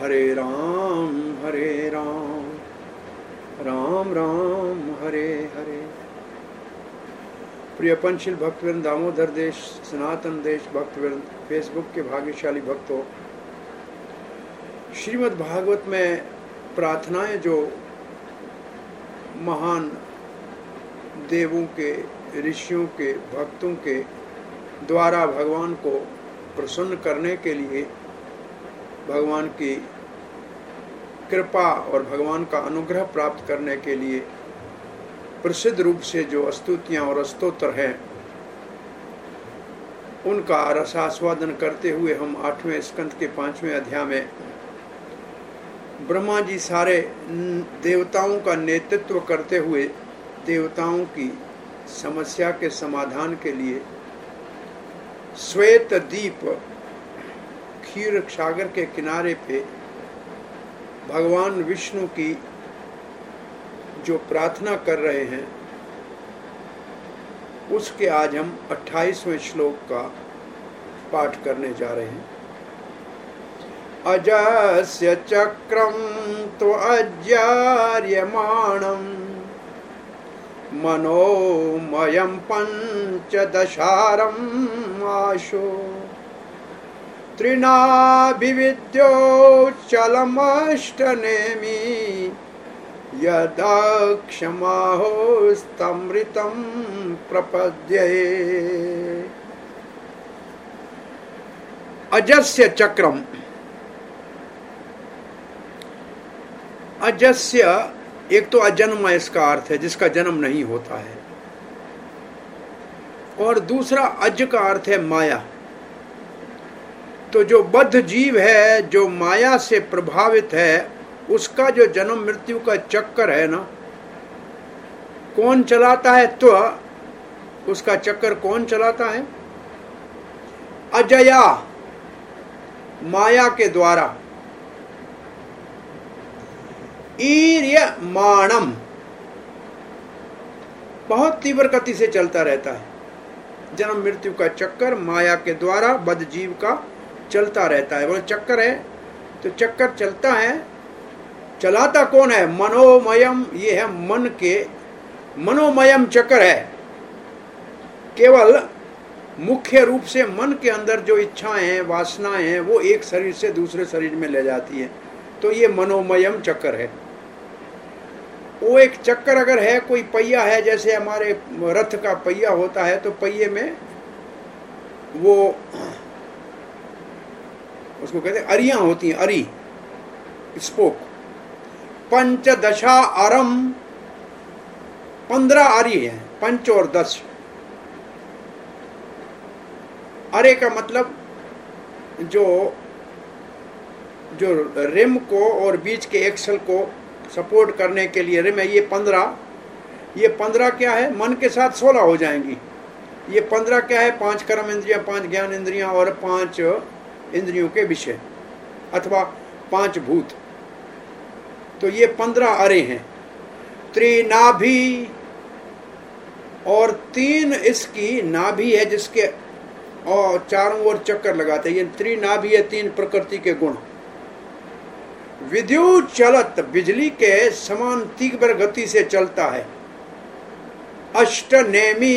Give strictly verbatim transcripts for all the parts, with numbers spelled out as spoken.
हरे राम हरे राम राम राम हरे हरे। प्रिय पंचशील भक्तवृंद, दामोदर देश, सनातन देश भक्तवृंद, फेसबुक के भाग्यशाली भक्तों, श्रीमद् भागवत में प्रार्थनाएं जो महान देवों के, ऋषियों के, भक्तों के द्वारा भगवान को प्रसन्न करने के लिए, भगवान की कृपा और भगवान का अनुग्रह प्राप्त करने के लिए प्रसिद्ध रूप से जो स्तुतियां और स्तोत्र हैं, उनका रसास्वादन करते हुए हम आठवें स्कंद के पांचवें अध्याय में ब्रह्मा जी सारे देवताओं का नेतृत्व करते हुए देवताओं की समस्या के समाधान के लिए श्वेत दीप क्षीर सागर के किनारे पे भगवान विष्णु की जो प्रार्थना कर रहे हैं, उसके आज हम अट्ठाईसवें श्लोक का पाठ करने जा रहे हैं। अजस्य चक्रम तो अज्यार्यमाणम मनोमयं पंचदशारं आशो त्रिनाभिविद्योच्चलमष्टनेमि यदक्षमाहोस्तमृतं प्रपद्ये। अजस्य चक्रम, अजस्य एक तो अजन्म इसका अर्थ है, जिसका जन्म नहीं होता है, और दूसरा अज का अर्थ है माया। तो जो बद्ध जीव है, जो माया से प्रभावित है, उसका जो जन्म मृत्यु का चक्कर है ना, कौन चलाता है? तो उसका चक्कर कौन चलाता है? अजया, माया के द्वारा। ईर्यमाणम, बहुत तीव्र गति से चलता रहता है। जन्म मृत्यु का चक्कर माया के द्वारा बद्ध जीव का चलता रहता है। वो चक्कर है तो चक्कर चलता है, चलाता कौन है? मनोमयम, ये है मन के, मनोमयम चक्कर है। केवल मुख्य रूप से मन के अंदर जो इच्छाएं हैं, वासनाएं हैं, वो एक शरीर से दूसरे शरीर में ले जाती है। तो ये मनोमयम चक्कर है। वो एक चक्कर अगर है, कोई पहिया है, जैसे हमारे रथ का पहिया होता है, तो पहिए में वो उसको कहते हैं अरियां होती हैं, अरी, स्पोक। पंचदशा अरम, पंद्रह अरी है, पंच और दस। अरे का मतलब जो जो रिम को और बीच के एक्सल को सपोर्ट करने के लिए रिम है, ये पंद्रह। ये पंद्रह क्या है? मन के साथ सोलह हो जाएंगी। ये पंद्रह क्या है? पांच कर्म इंद्रियां, पांच ज्ञान इंद्रियां और पांच इंद्रियों के विषय, अथवा पांच भूत। तो ये पंद्रह अरे हैं। त्रिनाभि, और तीन इसकी नाभि है, जिसके और चारों ओर चक्कर लगाते हैं। ये त्रिनाभि है, तीन प्रकृति के गुण। विद्युत चलत, बिजली के समान तीव्र गति से चलता है। अष्ट नेमी,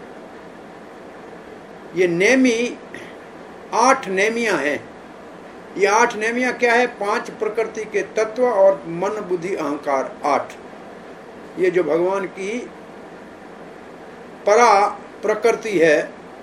ये नेमी आठ नेमियां हैं। ये आठ नेमियां क्या है? पांच प्रकृति के तत्व और मन बुद्धि अहंकार, आठ। ये जो भगवान की परा प्रकृति है,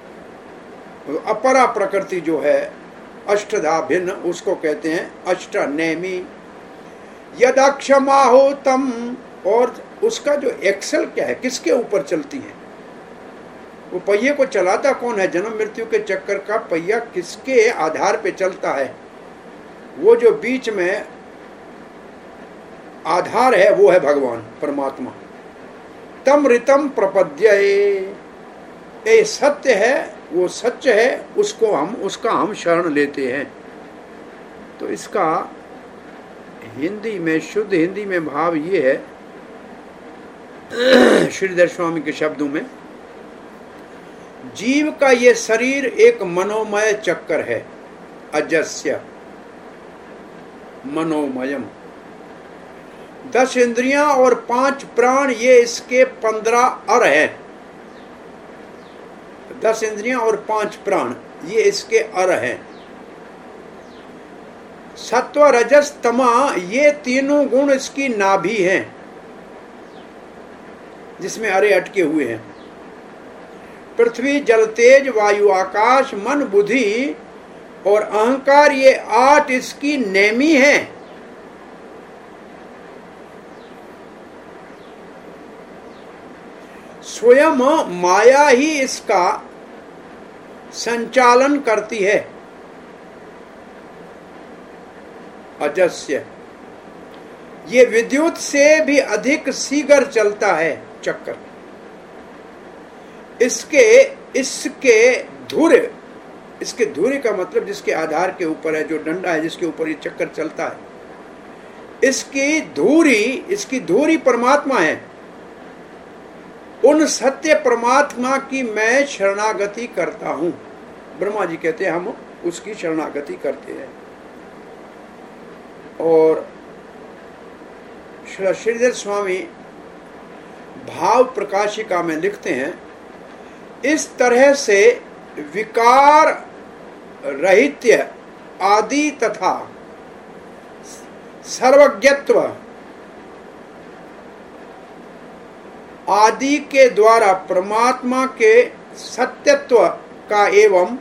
अपरा प्रकृति जो है अष्टधा भिन्न, उसको कहते हैं अष्ट नेमी। यद अक्षमा हो तम, और उसका जो एक्सल क्या है, किसके ऊपर चलती है? वो पहिए को चलाता कौन है? जन्म मृत्यु के चक्कर का पहिया किसके आधार पे चलता है? वो जो बीच में आधार है, वो है भगवान परमात्मा। तम ऋतम प्रपद्ये, ये सत्य है, वो सत्य है, उसको हम उसका हम शरण लेते हैं। तो इसका हिंदी में, शुद्ध हिंदी में भाव ये है, श्रीधर स्वामी के शब्दों में, जीव का ये शरीर एक मनोमय चक्कर है, अजस्य। मनोमयम। दस इंद्रियां और पांच प्राण ये इसके पंद्रह अर हैं। दस इंद्रियां और पांच प्राण ये इसके अर हैं। सत्व रजस तमा ये तीनों गुण इसकी नाभि हैं, जिसमें अरे अटके हुए हैं। पृथ्वी जल तेज वायु आकाश मन बुद्धि और अहंकार ये आठ इसकी नेमी हैं। स्वयं माया ही इसका संचालन करती है। अजस्य ये विद्युत से भी अधिक शीघ्र चलता है चक्कर। इसके इसके धुरे, इसके धुरे का मतलब जिसके आधार के ऊपर है, जो डंडा है जिसके ऊपर ये चक्कर चलता है, इसकी धुरी इसकी धुरी परमात्मा है। उन सत्य परमात्मा की मैं शरणागति करता हूं। ब्रह्मा जी कहते हैं हम उसकी शरणागति करते हैं। और श्री श्रीधर स्वामी भाव प्रकाशिका में लिखते हैं, इस तरह से विकार रहित्य आदि तथा सर्वज्ञत्व आदि के द्वारा परमात्मा के सत्यत्व का एवं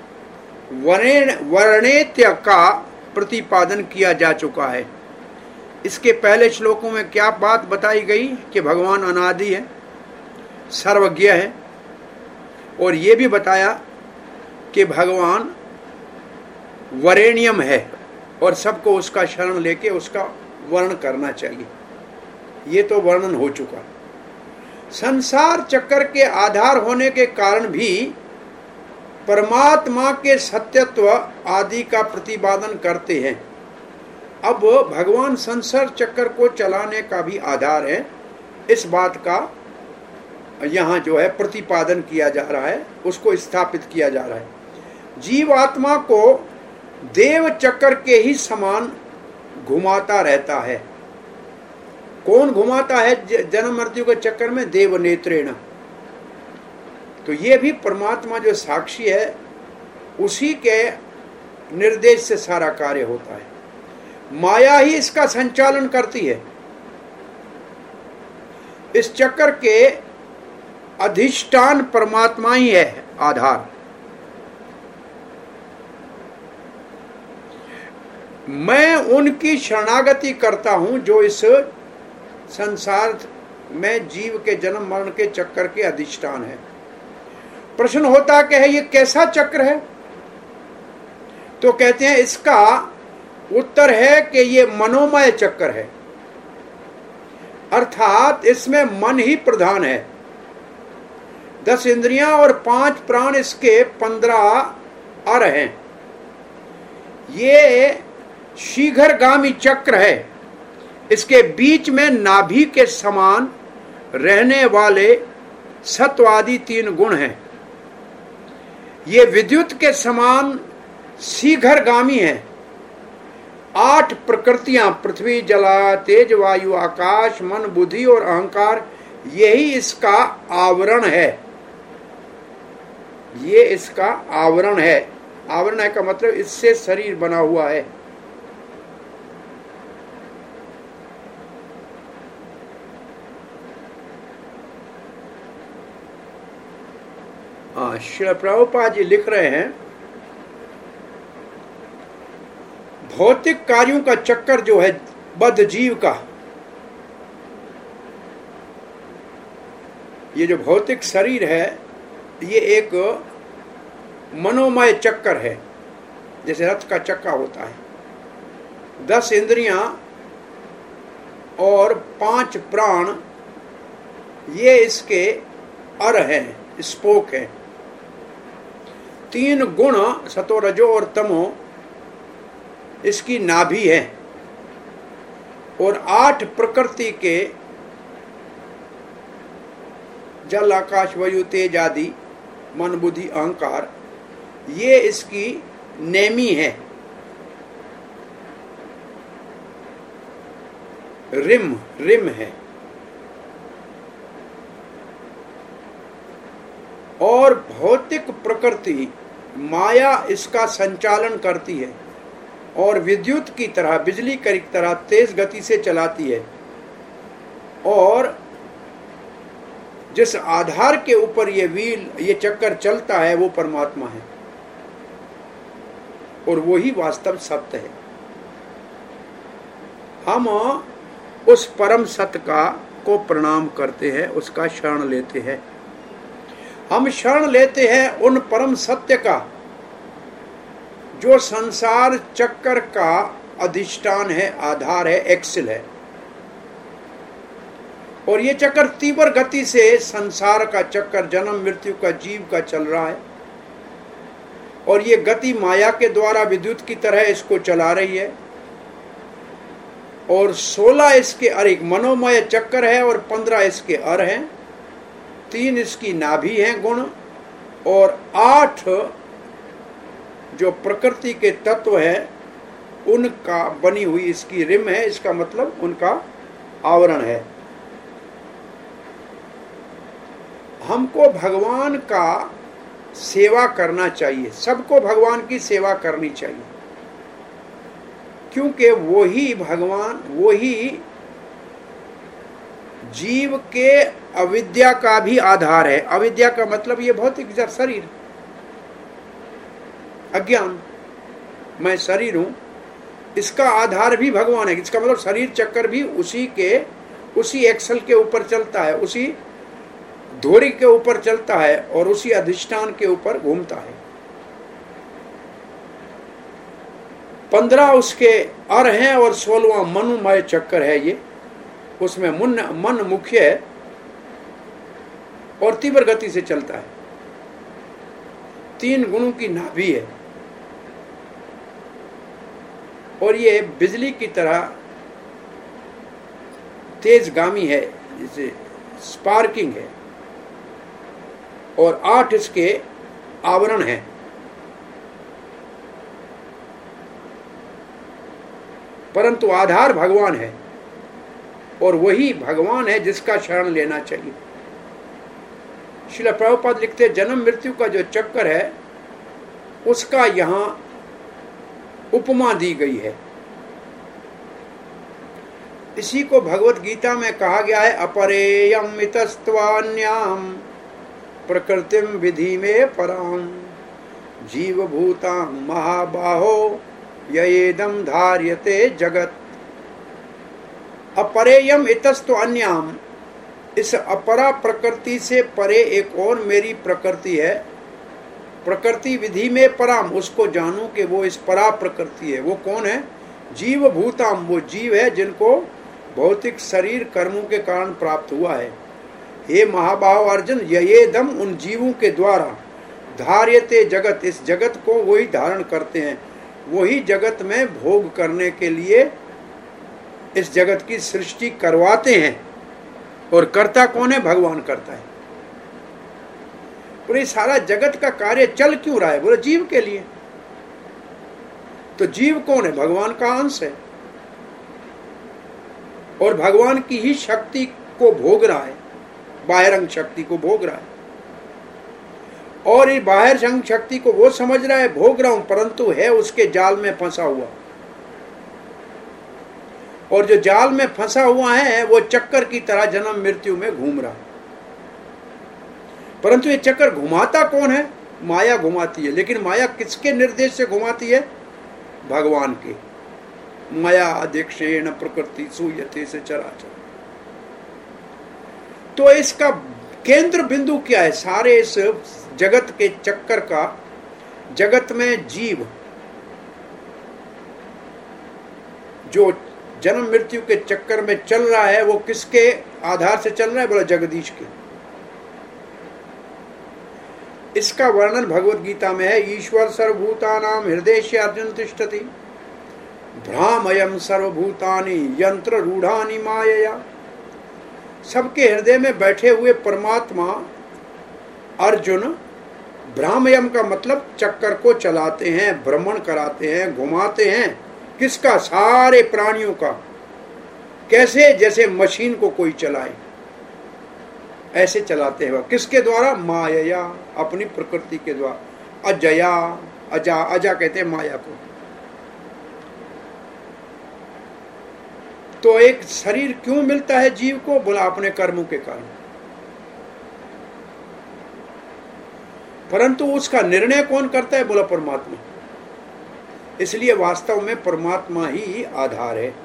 वर्णेत्य का प्रतिपादन किया जा चुका है। इसके पहले श्लोकों में क्या बात बताई गई कि भगवान अनादि है, सर्वज्ञ है, और ये भी बताया कि भगवान वरेण्यम है और सबको उसका शरण लेके उसका वर्ण करना चाहिए। ये तो वर्णन हो चुका। संसार चक्र के आधार होने के कारण भी परमात्मा के सत्यत्व आदि का प्रतिपादन करते हैं। अब भगवान संसार चक्र को चलाने का भी आधार है, इस बात का यहाँ जो है प्रतिपादन किया जा रहा है, उसको स्थापित किया जा रहा है। जीवात्मा को देव चक्र के ही समान घुमाता रहता है। कौन घुमाता है जन्म मृत्यु के चक्कर में? देव नेत्रेण। तो ये भी परमात्मा जो साक्षी है उसी के निर्देश से सारा कार्य होता है। माया ही इसका संचालन करती है। इस चक्कर के अधिष्ठान परमात्मा ही है, आधार। मैं उनकी शरणागति करता हूं जो इस संसार में जीव के जन्म मरण के चक्कर के अधिष्ठान है। प्रश्न होता कि है ये कैसा चक्र है? तो कहते हैं इसका उत्तर है कि ये मनोमय चक्र है, अर्थात इसमें मन ही प्रधान है। दस इंद्रियां और पांच प्राण इसके पंद्रह अर हैं। ये शीघ्रगामी चक्र है। इसके बीच में नाभि के समान रहने वाले सत्वादि तीन गुण हैं। ये विद्युत के समान शीघ्रगामी है। आठ प्रकृतियां पृथ्वी जला तेज वायु आकाश मन बुद्धि और अहंकार यही इसका आवरण है। ये इसका आवरण है। आवरण है का मतलब इससे शरीर बना हुआ है। हाँ, श्री प्रभुपाद जी लिख रहे हैं, भौतिक कार्यों का चक्कर जो है बद्ध जीव का, ये जो भौतिक शरीर है ये एक मनोमय चक्कर है, जैसे रथ का चक्का होता है। दस इंद्रियां और पांच प्राण ये इसके अर हैं, स्पोक हैं। तीन गुण सतो रजो और तमो इसकी नाभि है, और आठ प्रकृति के जल आकाश वायु तेज आदि मन बुद्धि अहंकार ये इसकी नेमी है। रिम रिम है, और भौतिक प्रकृति माया इसका संचालन करती है और विद्युत की तरह, बिजली की तरह तेज गति से चलाती है। और जिस आधार के ऊपर ये व्हील, ये चक्कर चलता है, वो परमात्मा है और वही वास्तव सत्य है। हम उस परम सत्य का को प्रणाम करते हैं, उसका शरण लेते हैं। हम शरण लेते हैं उन परम सत्य का जो संसार चक्कर का अधिष्ठान है, आधार है, एक्सिल है। और ये चक्कर तीव्र गति से, संसार का चक्कर जन्म मृत्यु का, जीव का चल रहा है, और ये गति माया के द्वारा विद्युत की तरह इसको चला रही है। और सोलह इसके अर, एक मनोमय चक्कर है और पंद्रह इसके अर हैं, तीन इसकी नाभि हैं गुण, और आठ जो प्रकृति के तत्व है उनका बनी हुई इसकी रिम है। इसका मतलब उनका आवरण है। हमको भगवान का सेवा करना चाहिए, सबको भगवान की सेवा करनी चाहिए, क्योंकि वही भगवान, वही जीव के अविद्या का भी आधार है। अविद्या का मतलब ये भौतिक शरीर, अज्ञान, मैं शरीर हूं, इसका आधार भी भगवान है। इसका मतलब शरीर चक्कर भी उसी के, उसी एक्सल के ऊपर चलता है, उसी धोरी के ऊपर चलता है और उसी अधिष्ठान के ऊपर घूमता है। पंद्रह उसके अर हैं और सोलवा मनोमय चक्कर है। ये उसमें मन मन मुख्य है और तीव्र गति से चलता है। तीन गुणों की नाभि है और ये बिजली की तरह तेजगामी है, जैसे स्पार्किंग है। और आठ इसके आवरण हैं। परंतु आधार भगवान है और वही भगवान है जिसका शरण लेना चाहिए। श्रील प्रभुपाद लिखते, जन्म मृत्यु का जो चक्कर है उसका यहां उपमा दी गई है। इसी को भगवत गीता में कहा गया है, अपरेयम इतस्त्वान्याम प्रकृतिम विधि में पराम जीव भूतां महाबाहो येदम धार्यते जगत। अपरेयम इतस्तु अन्याम, इस अपरा प्रकृति से परे एक और मेरी प्रकृति है। प्रकृति विधि में पराम, उसको जानूं कि वो इस परा प्रकृति है। वो कौन है? जीव भूताम, वो जीव है जिनको भौतिक शरीर कर्मों के कारण प्राप्त हुआ है। हे महाबाहो अर्जुन, ये दम उन जीवों के द्वारा धार्यते जगत, इस जगत को वही धारण करते हैं, वही जगत में भोग करने के लिए इस जगत की सृष्टि करवाते हैं। और कर्ता कौन है? भगवान करता है। पूरे सारा जगत का कार्य चल क्यों रहा है? बोले जीव के लिए। तो जीव कौन है? भगवान का अंश है और भगवान की ही शक्ति को भोग रहा है, बाह्यरंग शक्ति को भोग रहा है। और ये बाह्यरंग शक्ति को वो समझ रहा है भोग रहा हूं, परंतु है उसके जाल में फंसा हुआ। और जो जाल में फंसा हुआ है वो चक्कर की तरह जन्म मृत्यु में घूम रहा है। परंतु ये चक्कर घुमाता कौन है? माया घुमाती है। लेकिन माया किसके निर्देश से घुमाती है? भगवान के। माया अध्यक्षेण प्रकृति सूयते से चराचर। तो इसका केंद्र बिंदु क्या है सारे इस जगत के चक्कर का? जगत में जीव जो जन्म मृत्यु के चक्कर में चल रहा है वो किसके आधार से चल रहा है? बोला जगदीश के। इसका वर्णन भगवत गीता में है। ईश्वर सर्वभूतानां हृदयेषु अर्जुन तिष्ठति भ्रामयम् सर्वभूतानि यंत्र रूढ़ानि मायया। सबके हृदय में बैठे हुए परमात्मा अर्जुन, भ्रामयम का मतलब चक्कर को चलाते हैं, भ्रमण कराते हैं, घुमाते हैं। किसका? सारे प्राणियों का। कैसे? जैसे मशीन को कोई चलाए, ऐसे चलाते हैं वह। किसके द्वारा? माया, अपनी प्रकृति के द्वारा। अजया, अजा, अजा कहते हैं माया को। तो एक शरीर क्यों मिलता है जीव को? बोला अपने कर्मों के कारण। परंतु उसका निर्णय कौन करता है? बोला परमात्मा। इसलिए वास्तव में परमात्मा ही आधार है।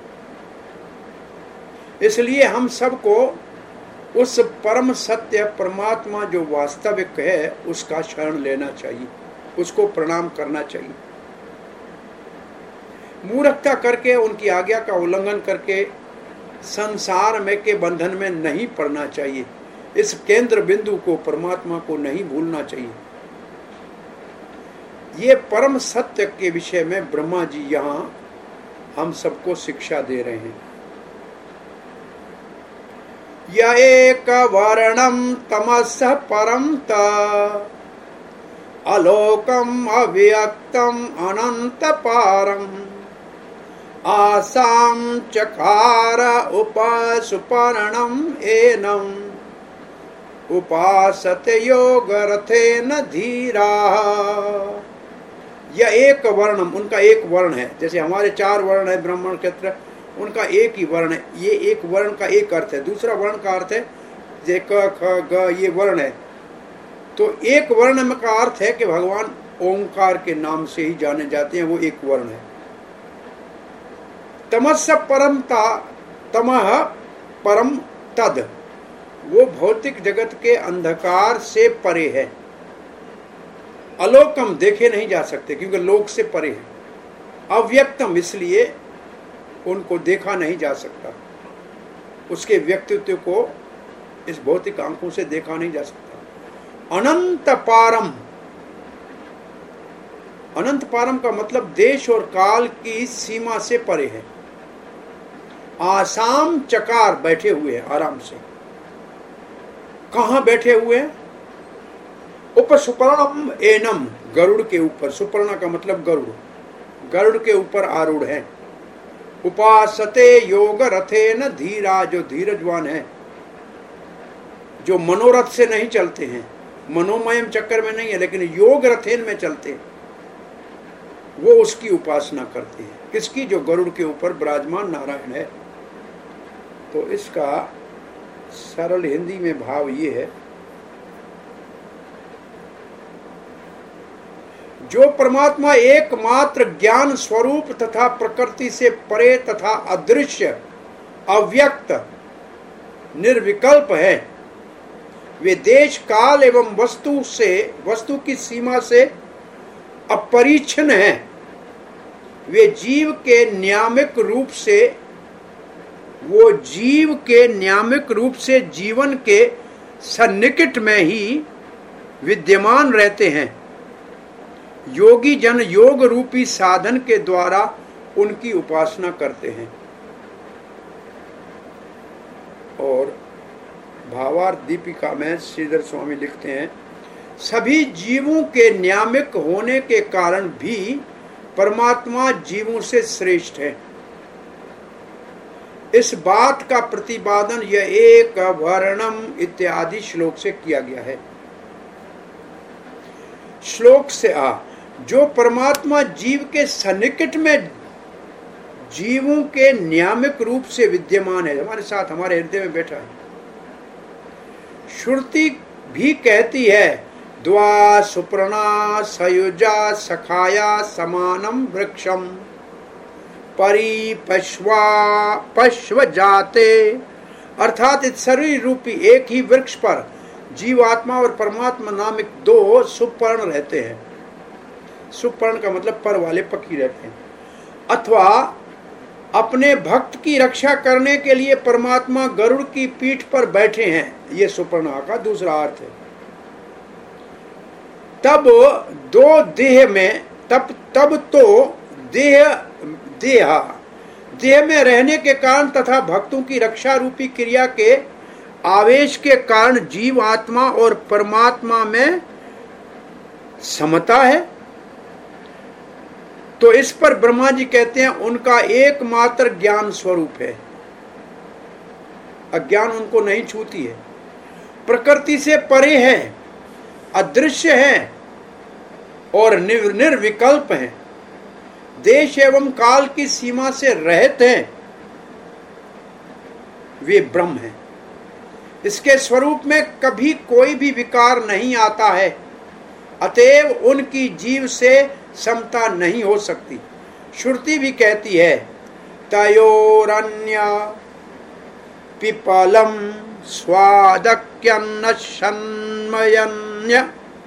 इसलिए हम सबको उस परम सत्य परमात्मा जो वास्तविक है उसका शरण लेना चाहिए, उसको प्रणाम करना चाहिए। मूर्खता करके, उनकी आज्ञा का उल्लंघन करके संसार में के बंधन में नहीं पड़ना चाहिए। इस केंद्र बिंदु को, परमात्मा को नहीं भूलना चाहिए। ये परम सत्य के विषय में ब्रह्मा जी यहाँ हम सबको शिक्षा दे रहे हैं। य एक वर्णम तमसः परम त अलोकम अव्यक्तम अनंत पारम आसाम चकार उपसुपर्णम एनम उपासते योग रथेन धीरा। यह एक वर्णम, उनका एक वर्ण है। जैसे हमारे चार वर्ण है ब्राह्मण क्षेत्र, उनका एक ही वर्ण है। ये एक वर्ण का एक अर्थ है। दूसरा वर्ण का अर्थ है जे क ख ग, ये वर्ण है। तो एक वर्ण में का अर्थ है कि भगवान ओंकार के नाम से ही जाने जाते हैं, वो एक वर्ण है। तमस्य परम ता, तमः परम तद, वो भौतिक जगत के अंधकार से परे है। अलोकम, देखे नहीं जा सकते क्योंकि लोक से परे है। अव्यक्तम, इसलिए उनको देखा नहीं जा सकता। उसके व्यक्तित्व को इस भौतिक आंखों से देखा नहीं जा सकता। अनंत पारम, अनंत पारम का मतलब देश और काल की सीमा से परे है। आसाम चकार, बैठे हुए हैं आराम से। कहां बैठे हुए हैं? उपसुपर्णम एनम, गरुड़ के ऊपर। सुपर्ण का मतलब गरुड़, गरुड़ के ऊपर आरूढ़ है। उपासते योग रथेन धीरा, जो धीरजवान है, जो मनोरथ से नहीं चलते हैं, मनोमयम चक्कर में नहीं है, लेकिन योग रथेन में चलते हैं, वो उसकी उपासना करते हैं। किसकी? जो गरुड़ के ऊपर विराजमान नारायण है। तो इसका सरल हिंदी में भाव ये है, जो परमात्मा एकमात्र ज्ञान स्वरूप तथा प्रकृति से परे तथा अदृश्य, अव्यक्त, निर्विकल्प है, वे देश काल एवं वस्तु से, वस्तु की सीमा से अपरिच्छिन्न है। वे जीव के नियामक रूप से, वो जीव के नियामक रूप से जीवन के सन्निकट में ही विद्यमान रहते हैं। योगी जन योग रूपी साधन के द्वारा उनकी उपासना करते हैं। और भावार्थ दीपिका में श्रीधर स्वामी लिखते हैं, सभी जीवों के नियामक होने के कारण भी परमात्मा जीवों से श्रेष्ठ है। इस बात का प्रतिपादन यह एक वर्णम इत्यादि श्लोक से किया गया है। श्लोक से आ, जो परमात्मा जीव के सन्निकट में जीवों के नियामक रूप से विद्यमान है, हमारे साथ, हमारे हृदय में बैठा है। श्रुति भी कहती है, द्वा सुप्रणा सयुजा सखाया समानम वृक्षम परी पश्वा पश्व जाते, अर्थात इस शरीर रूपी एक ही वृक्ष पर जीवात्मा और परमात्मा नामक दो सुपर्ण रहते हैं। सुपर्ण का मतलब पर वाले, पक्षी रहते हैं। अथवा अपने भक्त की रक्षा करने के लिए परमात्मा गरुड़ की पीठ पर बैठे हैं, ये सुपर्णा का दूसरा अर्थ है। तब दो देह में, तब तब तो देह देहा देह में रहने के कारण तथा भक्तों की रक्षा रूपी क्रिया के आवेश के कारण जीव आत्मा और परमात्मा में समता है। तो इस पर ब्रह्मा जी कहते हैं, उनका एकमात्र ज्ञान स्वरूप है। अज्ञान उनको नहीं छूती है। प्रकृति से परे है, अदृश्य है और निर, निर्विकल्प है, देश एवं काल की सीमा से रहित हैं, वे ब्रह्म हैं। इसके स्वरूप में कभी कोई भी विकार नहीं आता है, अतएव उनकी जीव से समता नहीं हो सकती। श्रुति भी कहती है, तयोरन्य पिपलम स्वादक्यन्न सन्मयन्य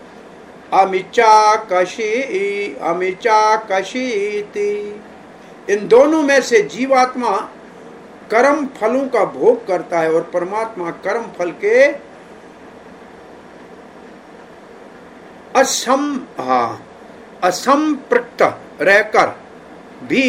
अमिचाकशी अमिचाकशीति। इन दोनों में से जीवात्मा कर्म फलों का भोग करता है और परमात्मा कर्म फल के असम हाँ असंपृक्त रहकर भी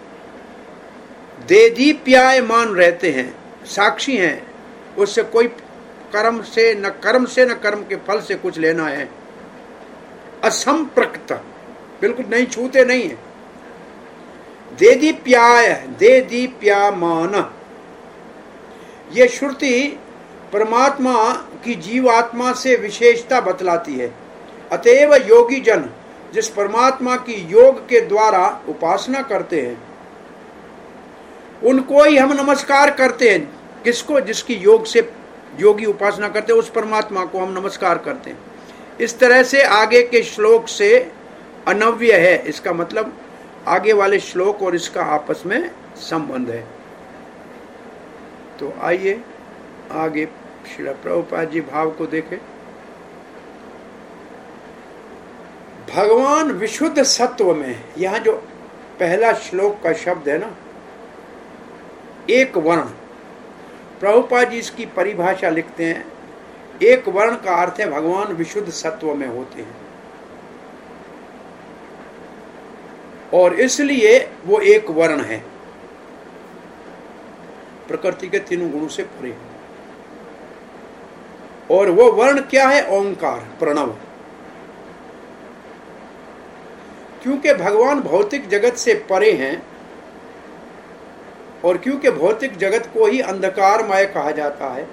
देदीप्यायमान रहते हैं, साक्षी हैं। उससे कोई कर्म से न कर्म से न कर्म के फल से कुछ लेना है। असंपृक्त, बिल्कुल नहीं, छूते नहीं है। देदीप्याय देदीप्यामान, ये श्रुति परमात्मा की जीवात्मा से विशेषता बतलाती है। अतएव योगी जन जिस परमात्मा की योग के द्वारा उपासना करते हैं उनको ही हम नमस्कार करते हैं। किसको? जिसकी योग से योगी उपासना करते हैं उस परमात्मा को हम नमस्कार करते हैं। इस तरह से आगे के श्लोक से अनव्य है, इसका मतलब आगे वाले श्लोक और इसका आपस में संबंध है। तो आइए आगे श्रील प्रभुपाद जी भाव को देखें। भगवान विशुद्ध सत्व में, यहां जो पहला श्लोक का शब्द है ना, एक वर्ण, प्रभुपाद जी इसकी परिभाषा लिखते हैं, एक वर्ण का अर्थ है भगवान विशुद्ध सत्व में होते हैं और इसलिए वो एक वर्ण है, प्रकृति के तीनों गुणों से परे। और वो वर्ण क्या है? ओंकार, प्रणव। क्योंकि भगवान भौतिक जगत से परे हैं और क्योंकि भौतिक जगत को ही अंधकारमय कहा जाता है,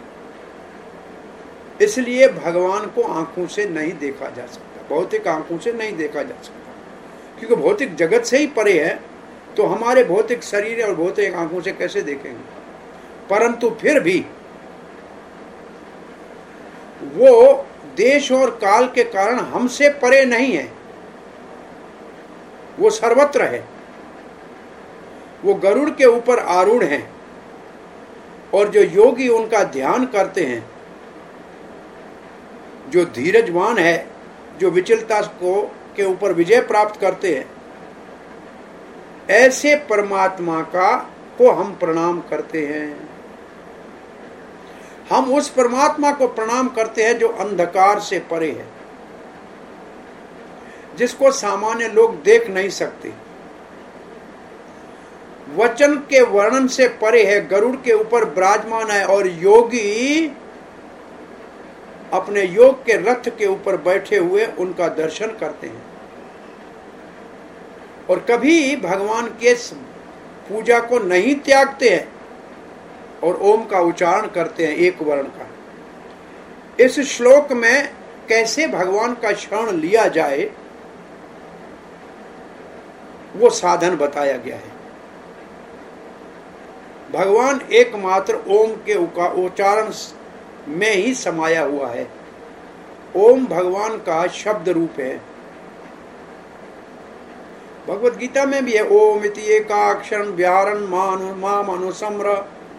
इसलिए भगवान को आंखों से नहीं देखा जा सकता, भौतिक आंखों से नहीं देखा जा सकता। क्योंकि भौतिक जगत से ही परे है तो हमारे भौतिक शरीर और भौतिक आंखों से कैसे देखेंगे? परंतु फिर भी वो देश और काल के कारण हमसे परे नहीं है, वो सर्वत्र है। वो गरुड़ के ऊपर आरूढ़ हैं और जो योगी उनका ध्यान करते हैं, जो धीरजवान है, जो विचलता को के ऊपर विजय प्राप्त करते हैं, ऐसे परमात्मा का को हम प्रणाम करते हैं। हम उस परमात्मा को प्रणाम करते हैं जो अंधकार से परे है, जिसको सामान्य लोग देख नहीं सकते, वचन के वर्णन से परे है, गरुड़ के ऊपर विराजमान है और योगी अपने योग के रथ के ऊपर बैठे हुए उनका दर्शन करते हैं और कभी भगवान के पूजा को नहीं त्यागते हैं और ओम का उच्चारण करते हैं, एक वर्ण का। इस श्लोक में कैसे भगवान का शरण लिया जाए वो साधन बताया गया है। भगवान एकमात्र ओम के उच्चारण में ही समाया हुआ है। ओम भगवान का शब्द रूप है। भगवत गीता में भी है, ओम इति एकाक्षरं व्याहरन् मानु माम अनुसम्र।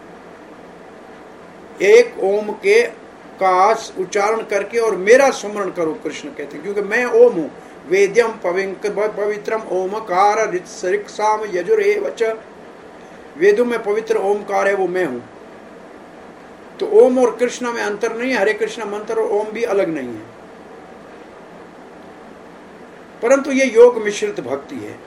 एक ओम के का उच्चारण करके और मेरा सुमरण करो, कृष्ण कहते हैं, क्योंकि मैं ओम हूँ। वेद्यम पवित्रम ओमकार ऋक्साम यजुरेव च। वेदों में पवित्र ओमकार है, वो मैं हूं। तो ओम और कृष्ण में अंतर नहीं है, हरे कृष्ण मंत्र और ओम भी अलग नहीं है, परंतु ये योग मिश्रित भक्ति है।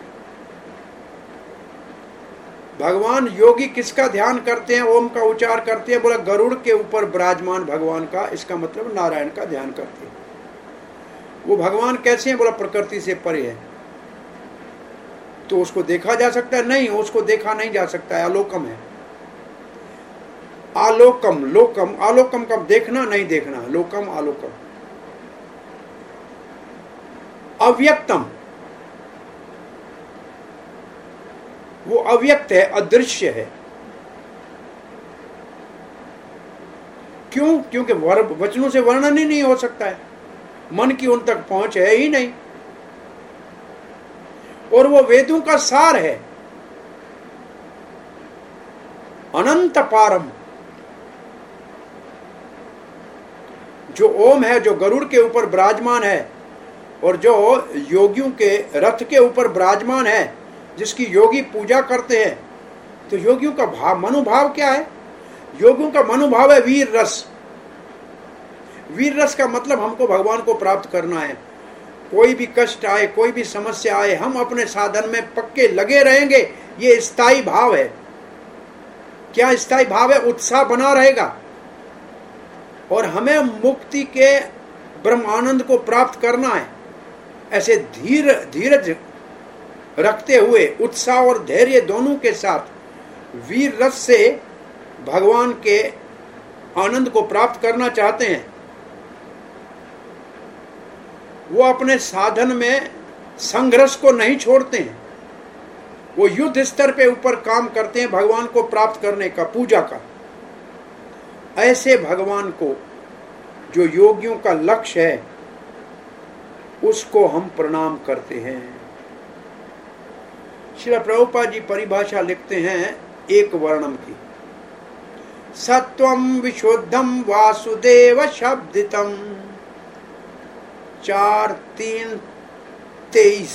भगवान योगी किसका ध्यान करते हैं, ओम का उच्चार करते हैं? बोला गरुड़ के ऊपर विराजमान भगवान का, इसका मतलब नारायण का ध्यान करते हैं। वो भगवान कैसे हैं? बोला प्रकृति से परे है। तो उसको देखा जा सकता है? नहीं, उसको देखा नहीं जा सकता है, अलोकम है। आलोकम, लोकम, आलोकम का देखना नहीं देखना, लोकम आलोकम। अव्यक्तम, वो अव्यक्त है, अदृश्य है। क्यों? क्योंकि वचनों से वर्णन ही नहीं हो सकता है, मन की उन तक पहुंच है ही नहीं, और वो वेदों का सार है। अनंत पारम, जो ओम है, जो गरुड़ के ऊपर विराजमान है और जो योगियों के रथ के ऊपर विराजमान है, जिसकी योगी पूजा करते हैं, तो योगियों का भाव, मनोभाव क्या है? योगियों का मनोभाव है वीर रस। वीर रस का मतलब हमको भगवान को प्राप्त करना है। कोई भी कष्ट आए, कोई भी समस्या आए, हम अपने साधन में पक्के लगे रहेंगे, ये स्थायी भाव है। क्या स्थायी भाव है? उत्साह बना रहेगा। और हमें मुक्ति के ब्रह्मानंद को प्राप्त करना है। ऐसे धीर धीरज रखते हुए, उत्साह और धैर्य दोनों के साथ वीर रस से भगवान के आनंद को प्राप्त करना चाहते हैं, वो अपने साधन में संघर्ष को नहीं छोड़ते हैं। वो युद्ध स्तर पे ऊपर काम करते हैं भगवान को प्राप्त करने का, पूजा का। ऐसे भगवान को, जो योगियों का लक्ष्य है, उसको हम प्रणाम करते हैं। श्री प्रभुपाद जी परिभाषा लिखते हैं एक वर्णम की। सत्वम विशुद्धम वासुदेव शब्दितम, चार तीन तेईस।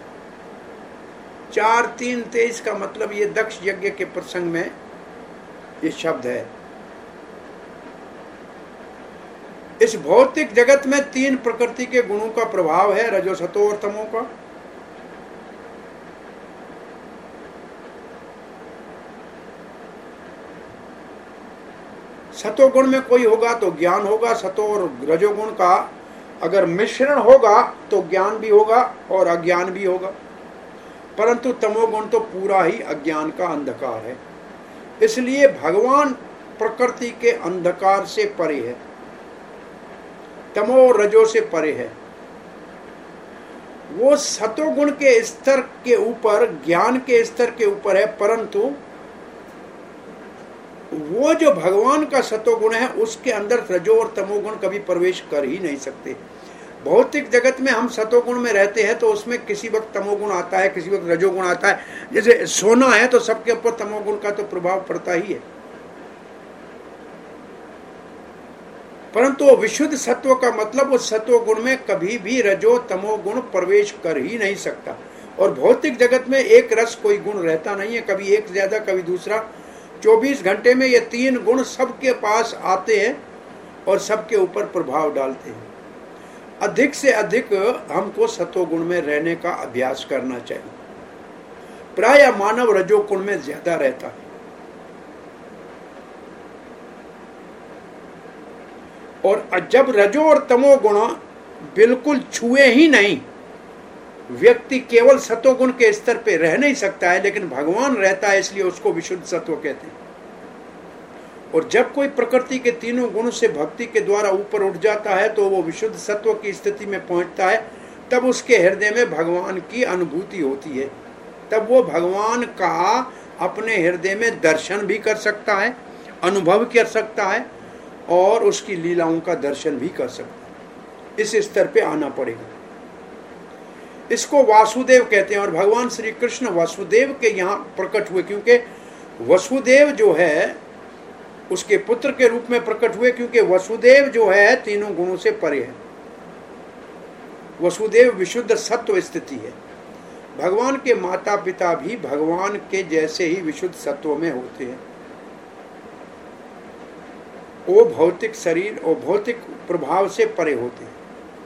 चार तीन तेईस का मतलब ये दक्ष यज्ञ के प्रसंग में ये शब्द है। इस भौतिक जगत में तीन प्रकृति के गुणों का प्रभाव है, रजो सतो और तमो का। सतोगुण में कोई होगा तो ज्ञान होगा, सतो और रजोगुण का अगर मिश्रण होगा तो ज्ञान भी होगा और अज्ञान भी होगा। परंतु तमोगुण तो पूरा ही अज्ञान का अंधकार है। इसलिए भगवान प्रकृति के अंधकार से परे है, तमो और रजो से परे है। वो सतोगुण के स्तर के ऊपर, ज्ञान के स्तर के ऊपर है, परंतु वो जो भगवान का सतोगुण है उसके अंदर रजो और तमोगुण कभी प्रवेश कर ही नहीं सकते। भौतिक जगत में हम सतोगुण में रहते हैं तो उसमें किसी वक्त तमोगुण आता है, किसी वक्त रजोगुण आता है। जैसे सोना है तो सबके ऊपर तमोगुण का तो प्रभाव पड़ता ही है, परंतु वो विशुद्ध सत्व का मतलब उस सत्वगुण में कभी भी रजो तमोगुण प्रवेश कर ही नहीं सकता। और भौतिक जगत में एक रस कोई गुण रहता नहीं है, कभी एक ज्यादा कभी दूसरा। चौबीस घंटे में ये तीन गुण सबके पास आते हैं और सबके ऊपर प्रभाव डालते हैं। अधिक से अधिक हमको सतोगुण में रहने का अभ्यास करना चाहिए। प्राय मानव रजोगुण में ज्यादा रहता है, और जब रजो और तमोगुण बिल्कुल छुए ही नहीं, व्यक्ति केवल सतोगुण के स्तर पे रह नहीं सकता है, लेकिन भगवान रहता है, इसलिए उसको विशुद्ध सत्व कहते हैं। और जब कोई प्रकृति के तीनों गुण से भक्ति के द्वारा ऊपर उठ जाता है तो वो विशुद्ध सत्व की स्थिति में पहुंचता है। तब उसके हृदय में भगवान की अनुभूति होती है, तब वो भगवान का अपने हृदय में दर्शन भी कर सकता है, अनुभव कर सकता है, और उसकी लीलाओं का दर्शन भी कर सकता है। इस स्तर पे आना पड़ेगा। इसको वासुदेव कहते हैं, और भगवान श्री कृष्ण वासुदेव के यहाँ प्रकट हुए, क्योंकि वसुदेव जो है उसके पुत्र के रूप में प्रकट हुए, क्योंकि वसुदेव जो है तीनों गुणों से परे है। वसुदेव विशुद्ध सत्व स्थिति है। भगवान के माता पिता भी भगवान के जैसे ही विशुद्ध सत्व में होते हैं। वो भौतिक शरीर और भौतिक प्रभाव से परे होते हैं।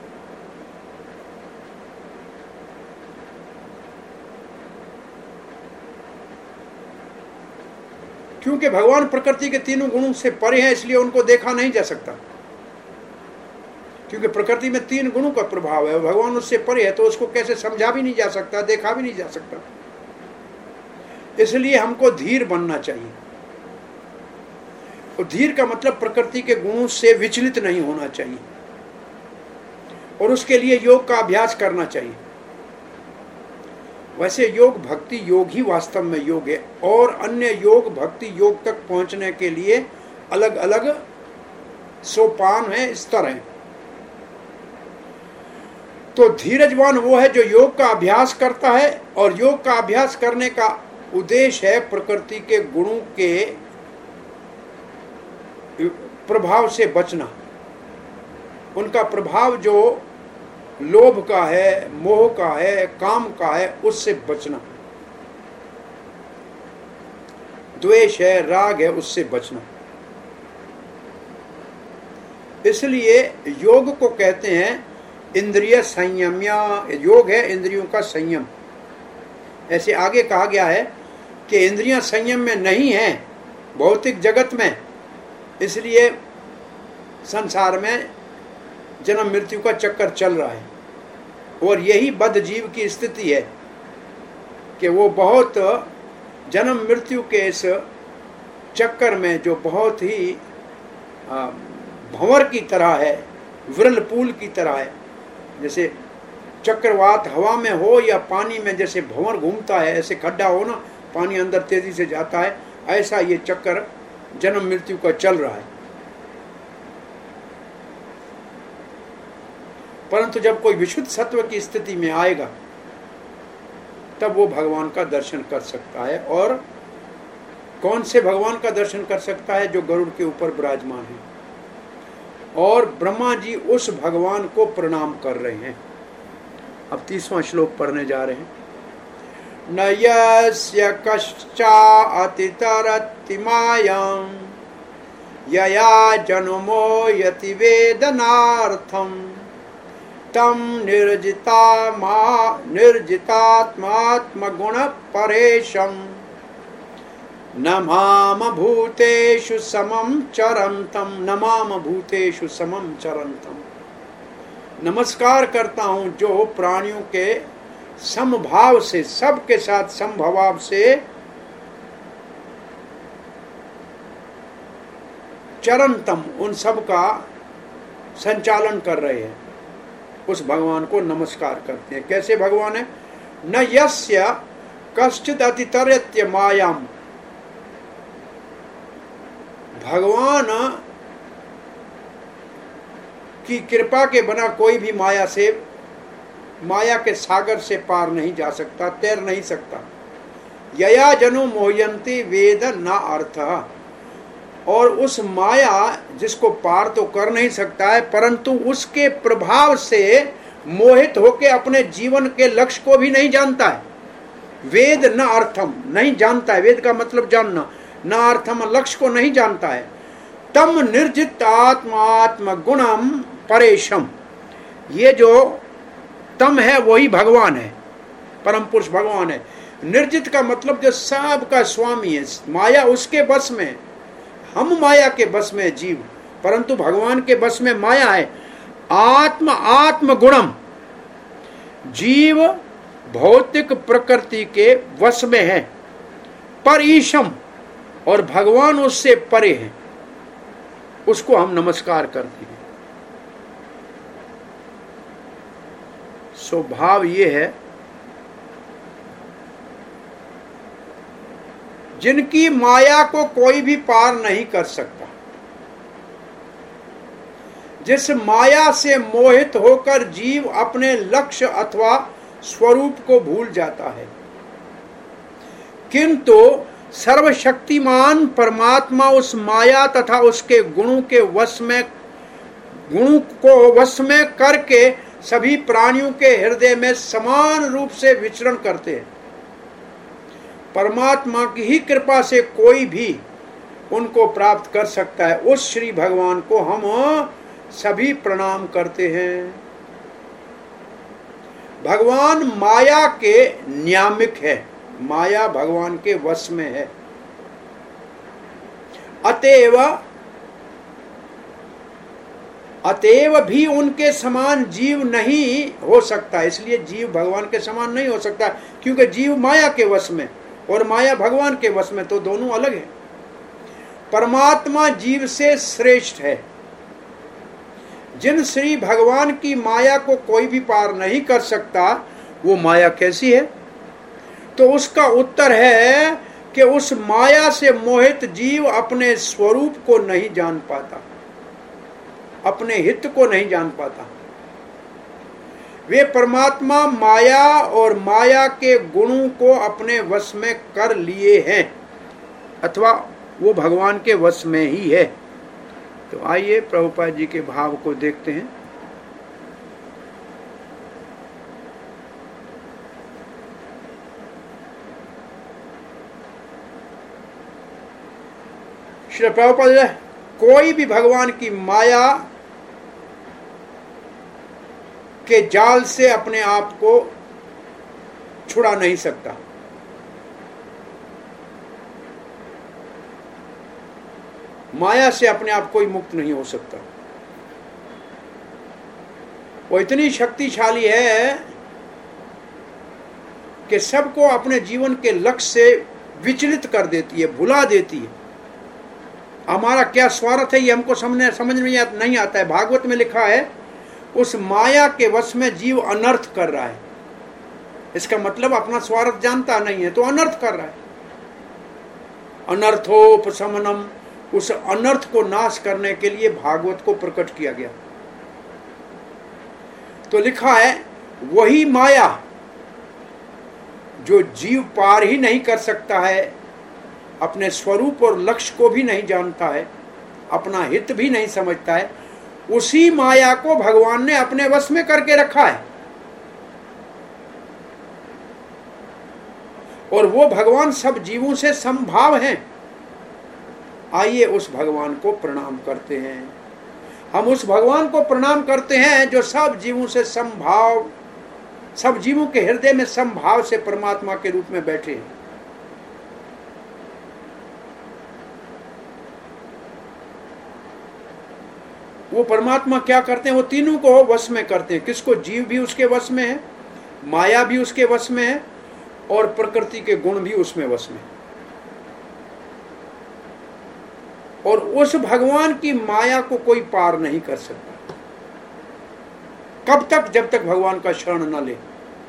क्योंकि भगवान प्रकृति के तीनों गुणों से परे हैं, इसलिए उनको देखा नहीं जा सकता, क्योंकि प्रकृति में तीन गुणों का प्रभाव है। भगवान उससे परे है तो उसको कैसे समझा भी नहीं जा सकता, देखा भी नहीं जा सकता। इसलिए हमको धीर बनना चाहिए। और धीर का मतलब प्रकृति के गुणों से विचलित नहीं होना चाहिए, और उसके लिए योग का अभ्यास करना चाहिए। वैसे योग भक्ति योग ही वास्तव में योग है, और अन्य योग भक्ति योग तक पहुंचने के लिए अलग अलग सोपान है, स्तर हैं। तो धीरजवान वो है जो योग का अभ्यास करता है, और योग का अभ्यास करने का उद्देश्य है प्रकृति के गुणों के प्रभाव से बचना। उनका प्रभाव जो लोभ का है, मोह का है, काम का है, उससे बचना। द्वेष है, राग है, उससे बचना। इसलिए योग को कहते हैं इंद्रिय संयम, या योग है इंद्रियों का संयम। ऐसे आगे कहा गया है कि इंद्रियां संयम में नहीं है भौतिक जगत में, इसलिए संसार में जन्म मृत्यु का चक्कर चल रहा है। और यही बद्ध जीव की स्थिति है कि वो बहुत जन्म मृत्यु के इस चक्कर में, जो बहुत ही भंवर की तरह है, व्रलपूल की तरह है, जैसे चक्रवात हवा में हो या पानी में जैसे भंवर घूमता है, ऐसे खड्डा हो ना, पानी अंदर तेजी से जाता है, ऐसा ये चक्कर जन्म मृत्यु का चल रहा है। परंतु जब कोई विशुद्ध सत्व की स्थिति में आएगा तब वो भगवान का दर्शन कर सकता है। और कौन से भगवान का दर्शन कर सकता है? जो गरुड़ के ऊपर विराजमान है। और ब्रह्मा जी उस भगवान को प्रणाम कर रहे हैं। अब तीसवां श्लोक पढ़ने जा रहे हैं। न यस्य कश्चातितरति मायां यया जन्मो यति वेदनार्थम तम निर्जितात्मा निर्जितात्मात्मगुण परेशम नमाम भूतेषु समम चरंतम नमाम भूतेषु समम चरंतम। नमस्कार करता हूं जो प्राणियों के समभाव से, सबके साथ समभाव से चरंतम, उन सब का संचालन कर रहे हैं, उस भगवान को नमस्कार करते हैं। कैसे भगवान है? न यस्य कश्चित् अतितरत्य मायाम, भगवान की कृपा के बिना कोई भी माया से, माया के सागर से पार नहीं जा सकता, तैर नहीं सकता। यया जनो मोहयंती वेद न अर्थ, और उस माया जिसको पार तो कर नहीं सकता है, परंतु उसके प्रभाव से मोहित होकर अपने जीवन के लक्ष्य को भी नहीं जानता है। वेद न अर्थम, नहीं जानता है, वेद का मतलब जानना, न अर्थम लक्ष्य को नहीं जानता है। तम निर्जित आत्मात्म गुणम परेशम, ये जो तम है वही भगवान है, परम पुरुष भगवान है। निर्जित का मतलब जो सब का स्वामी है, माया उसके बस में, हम माया के बस में जीव, परंतु भगवान के बस में माया है। आत्म आत्म गुणम, जीव भौतिक प्रकृति के वश में है। पर ईशम, और भगवान उससे परे है, उसको हम नमस्कार करते हैं। स्वभाव ये है, जिनकी माया को कोई भी पार नहीं कर सकता, जिस माया से मोहित होकर जीव अपने लक्ष्य अथवा स्वरूप को भूल जाता है, किंतु सर्वशक्तिमान परमात्मा उस माया तथा उसके गुणों के वश में, गुणों को वश में करके सभी प्राणियों के हृदय में समान रूप से विचरण करते हैं। परमात्मा की ही कृपा से कोई भी उनको प्राप्त कर सकता है। उस श्री भगवान को हम सभी प्रणाम करते हैं। भगवान माया के नियामक है, माया भगवान के वश में है। अतएव अतएव भी उनके समान जीव नहीं हो सकता। इसलिए जीव भगवान के समान नहीं हो सकता, क्योंकि जीव माया के वश में और माया भगवान के वश में, तो दोनों अलग है। परमात्मा जीव से श्रेष्ठ है। जिन श्री भगवान की माया को कोई भी पार नहीं कर सकता, वो माया कैसी है? तो उसका उत्तर है कि उस माया से मोहित जीव अपने स्वरूप को नहीं जान पाता, अपने हित को नहीं जान पाता। वे परमात्मा माया और माया के गुणों को अपने वश में कर लिए हैं, अथवा वो भगवान के वश में ही है। तो आइए प्रभुपाद जी के भाव को देखते हैं। श्री प्रभुपाद, कोई भी भगवान की माया के जाल से अपने आप को छुड़ा नहीं सकता। माया से अपने आप कोई मुक्त नहीं हो सकता। वो इतनी शक्तिशाली है कि सबको अपने जीवन के लक्ष्य से विचलित कर देती है, भुला देती है। हमारा क्या स्वार्थ है ये हमको समझने समझ में नहीं आता है। भागवत में लिखा है, उस माया के वश में जीव अनर्थ कर रहा है। इसका मतलब अपना स्वार्थ जानता नहीं है तो अनर्थ कर रहा है। अनर्थोपशमनम, उस अनर्थ को नाश करने के लिए भागवत को प्रकट किया गया। तो लिखा है, वही माया जो जीव पार ही नहीं कर सकता है, अपने स्वरूप और लक्ष्य को भी नहीं जानता है, अपना हित भी नहीं समझता है, उसी माया को भगवान ने अपने वश में करके रखा है। और वो भगवान सब जीवों से समभाव हैं। आइए उस भगवान को प्रणाम करते हैं। हम उस भगवान को प्रणाम करते हैं जो सब जीवों से समभाव, सब जीवों के हृदय में समभाव से परमात्मा के रूप में बैठे हैं। वो परमात्मा क्या करते हैं? वो तीनों को वश में करते हैं। किसको? जीव भी उसके वश में है, माया भी उसके वश में है, और प्रकृति के गुण भी उसमें वश में। और उस भगवान की माया को कोई पार नहीं कर सकता। कब तक? जब तक भगवान का शरण न ले।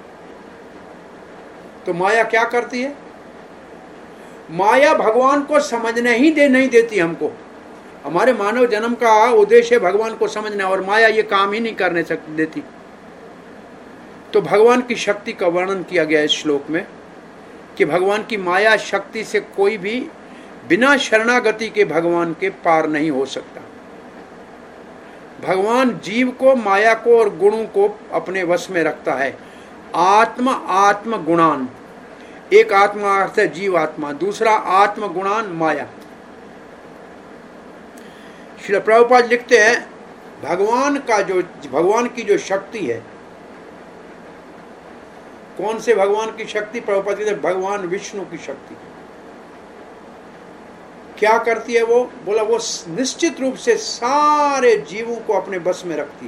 तो माया क्या करती है? माया भगवान को समझने ही दे नहीं देती हमको। हमारे मानव जन्म का उद्देश्य है भगवान को समझना, और माया ये काम ही नहीं करने देती। तो भगवान की शक्ति का वर्णन किया गया इस श्लोक में कि भगवान की माया शक्ति से कोई भी बिना शरणागति के भगवान के पार नहीं हो सकता। भगवान जीव को, माया को और गुणों को अपने वश में रखता है। आत्म आत्म गुणान, एक आत्मा अर्थ है जीव आत्मा, दूसरा आत्म गुणान माया। श्री प्रभुपाद लिखते हैं, भगवान का जो भगवान की जो शक्ति है, कौन से भगवान की शक्ति? प्रभुपाद कहते हैं भगवान विष्णु की शक्ति। क्या करती है वो? बोला वो निश्चित रूप से सारे जीवों को अपने बस में रखती है।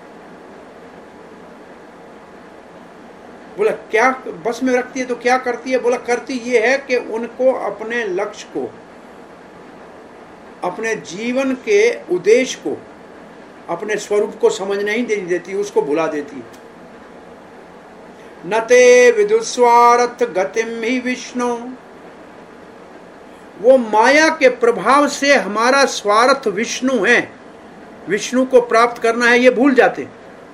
बोला क्या बस में रखती है? तो क्या करती है? बोला करती ये है कि उनको अपने लक्ष्य को, अपने जीवन के उद्देश्य को, अपने स्वरूप को समझने ही नहीं देती, उसको भुला देती है। नते विदुस्वार्थ गतिम ही विष्णु, वो माया के प्रभाव से हमारा स्वार्थ विष्णु है, विष्णु को प्राप्त करना है, ये भूल जाते।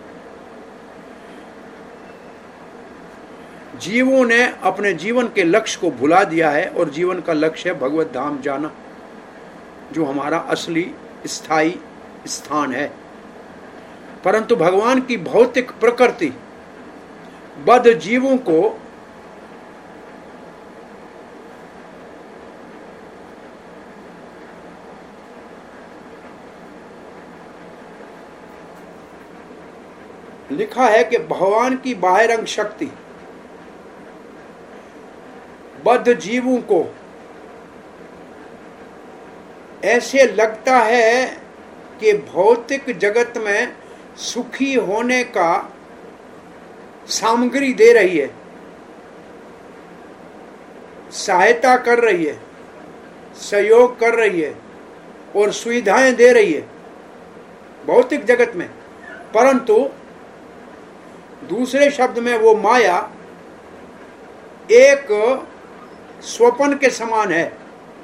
जीवों ने अपने जीवन के लक्ष्य को भुला दिया है, और जीवन का लक्ष्य है भगवत धाम जाना, जो हमारा असली स्थायी स्थान है। परंतु भगवान की भौतिक प्रकृति बद्ध जीवों को लिखा है कि भगवान की बाह्यरंग शक्ति बद्ध जीवों को ऐसे लगता है कि भौतिक जगत में सुखी होने का सामग्री दे रही है, सहायता कर रही है, सहयोग कर रही है, और सुविधाएं दे रही है भौतिक जगत में, परंतु दूसरे शब्द में वो माया एक स्वप्न के समान है।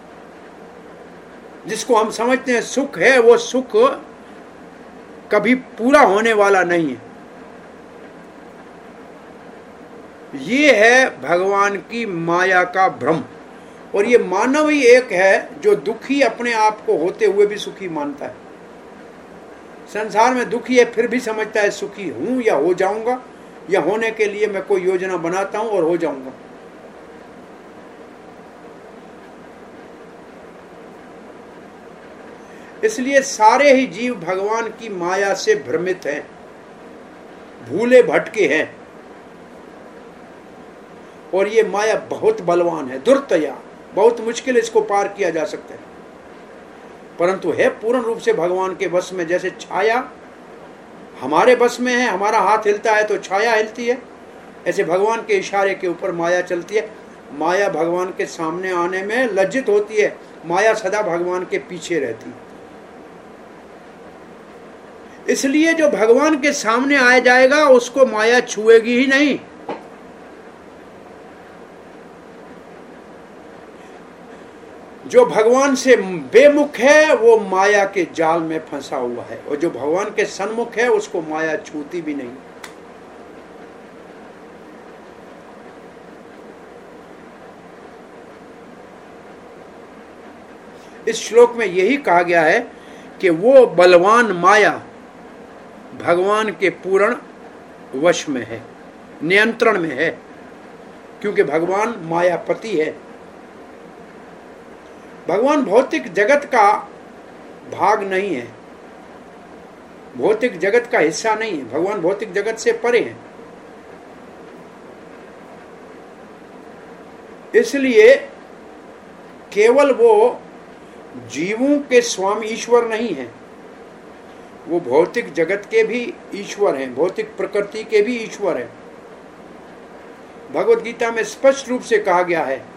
जिसको हम समझते हैं सुख है, वो सुख कभी पूरा होने वाला नहीं है। ये है भगवान की माया का भ्रम। और ये मानव ही एक है जो दुखी अपने आप को होते हुए भी सुखी मानता है। संसार में दुखी है फिर भी समझता है सुखी हूं या हो जाऊंगा, या होने के लिए मैं कोई योजना बनाता हूं और हो जाऊंगा। इसलिए सारे ही जीव भगवान की माया से भ्रमित हैं, भूले भटके हैं। और ये माया बहुत बलवान है, दुर्तया, बहुत मुश्किल इसको पार किया जा सकता है, परंतु है पूर्ण रूप से भगवान के वश में। जैसे छाया हमारे बस में है, हमारा हाथ हिलता है तो छाया हिलती है, ऐसे भगवान के इशारे के ऊपर माया चलती है। माया भगवान के सामने आने में लज्जित होती है, माया सदा भगवान के पीछे रहती है। इसलिए जो भगवान के सामने आ जाएगा उसको माया छुएगी ही नहीं। जो भगवान से बेमुख है वो माया के जाल में फंसा हुआ है, और जो भगवान के सन्मुख है उसको माया छूती भी नहीं। इस श्लोक में यही कहा गया है कि वो बलवान माया भगवान के पूर्ण वश में है, नियंत्रण में है, क्योंकि भगवान मायापति है। भगवान भौतिक जगत का भाग नहीं है, भौतिक जगत का हिस्सा नहीं है, भगवान भौतिक जगत से परे हैं। इसलिए केवल वो जीवों के स्वामी ईश्वर नहीं है, वो भौतिक जगत के भी ईश्वर हैं, भौतिक प्रकृति के भी ईश्वर हैं। भगवत गीता में स्पष्ट रूप से कहा गया है,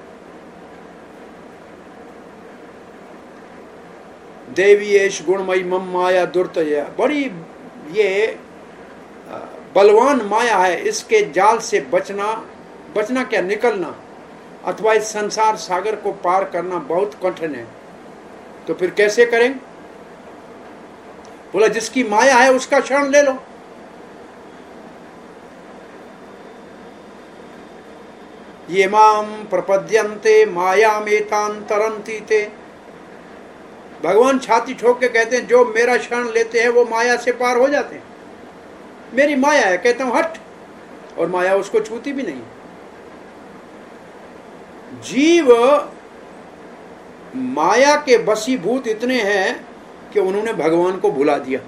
देवीएश गुणमयी मम माया दुर्तया। बड़ी ये बलवान माया है, इसके जाल से बचना, बचना क्या निकलना अथवा इस संसार सागर को पार करना बहुत कठिन है। तो फिर कैसे करें? बोला जिसकी माया है उसका शरण ले लो। ये माम प्रपद्यन्ते मायामेतां तरन्ति ते। भगवान छाती ठोक के कहते हैं जो मेरा शरण लेते हैं वो माया से पार हो जाते हैं। मेरी माया है, कहता हूं हट, और माया उसको छूती भी नहीं। जीव माया के वशीभूत इतने हैं कि उन्होंने भगवान को भुला दिया।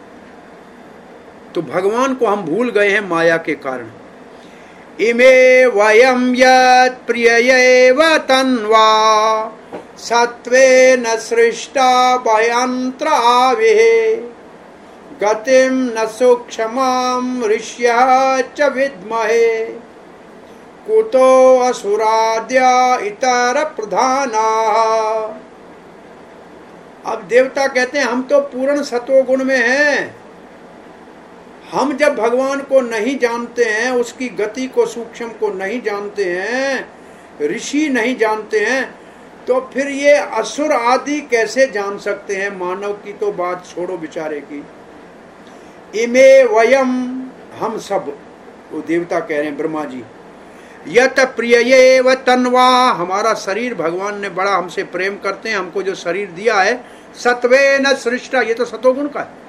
तो भगवान को हम भूल गए हैं माया के कारण। इमे वयम यत् प्रियैव तन्वा सत्वेन सृष्टा भयंत्राविः गतिम न सूक्ष्मं ऋष्यः च विद्महे कुतो असुराद्या इतर प्रधानाः। अब देवता कहते हैं हम तो पूर्ण सत्वगुण में हैं, हम जब भगवान को नहीं जानते हैं, उसकी गति को सूक्ष्म को नहीं जानते हैं, ऋषि नहीं जानते हैं, तो फिर ये असुर आदि कैसे जान सकते हैं? मानव की तो बात छोड़ो बेचारे की। इमे वयम, हम सब, वो देवता कह रहे हैं ब्रह्मा जी, यत प्रियैव तन्वा, हमारा शरीर भगवान ने बड़ा हमसे प्रेम करते हैं, हमको जो शरीर दिया है सत्वेन सृष्टा, ये तो सतोगुण का है।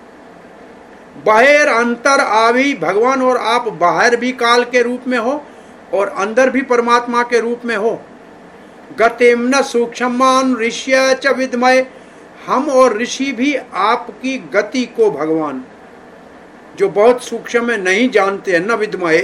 बाहर अंतर आवी, भगवान और आप बाहर भी काल के रूप में हो और अंदर भी परमात्मा के रूप में हो। गतिम न सूक्ष्मान ऋष्य च विद्मय, हम और ऋषि भी आपकी गति को भगवान जो बहुत सूक्ष्म है नहीं जानते हैं। न विद्मय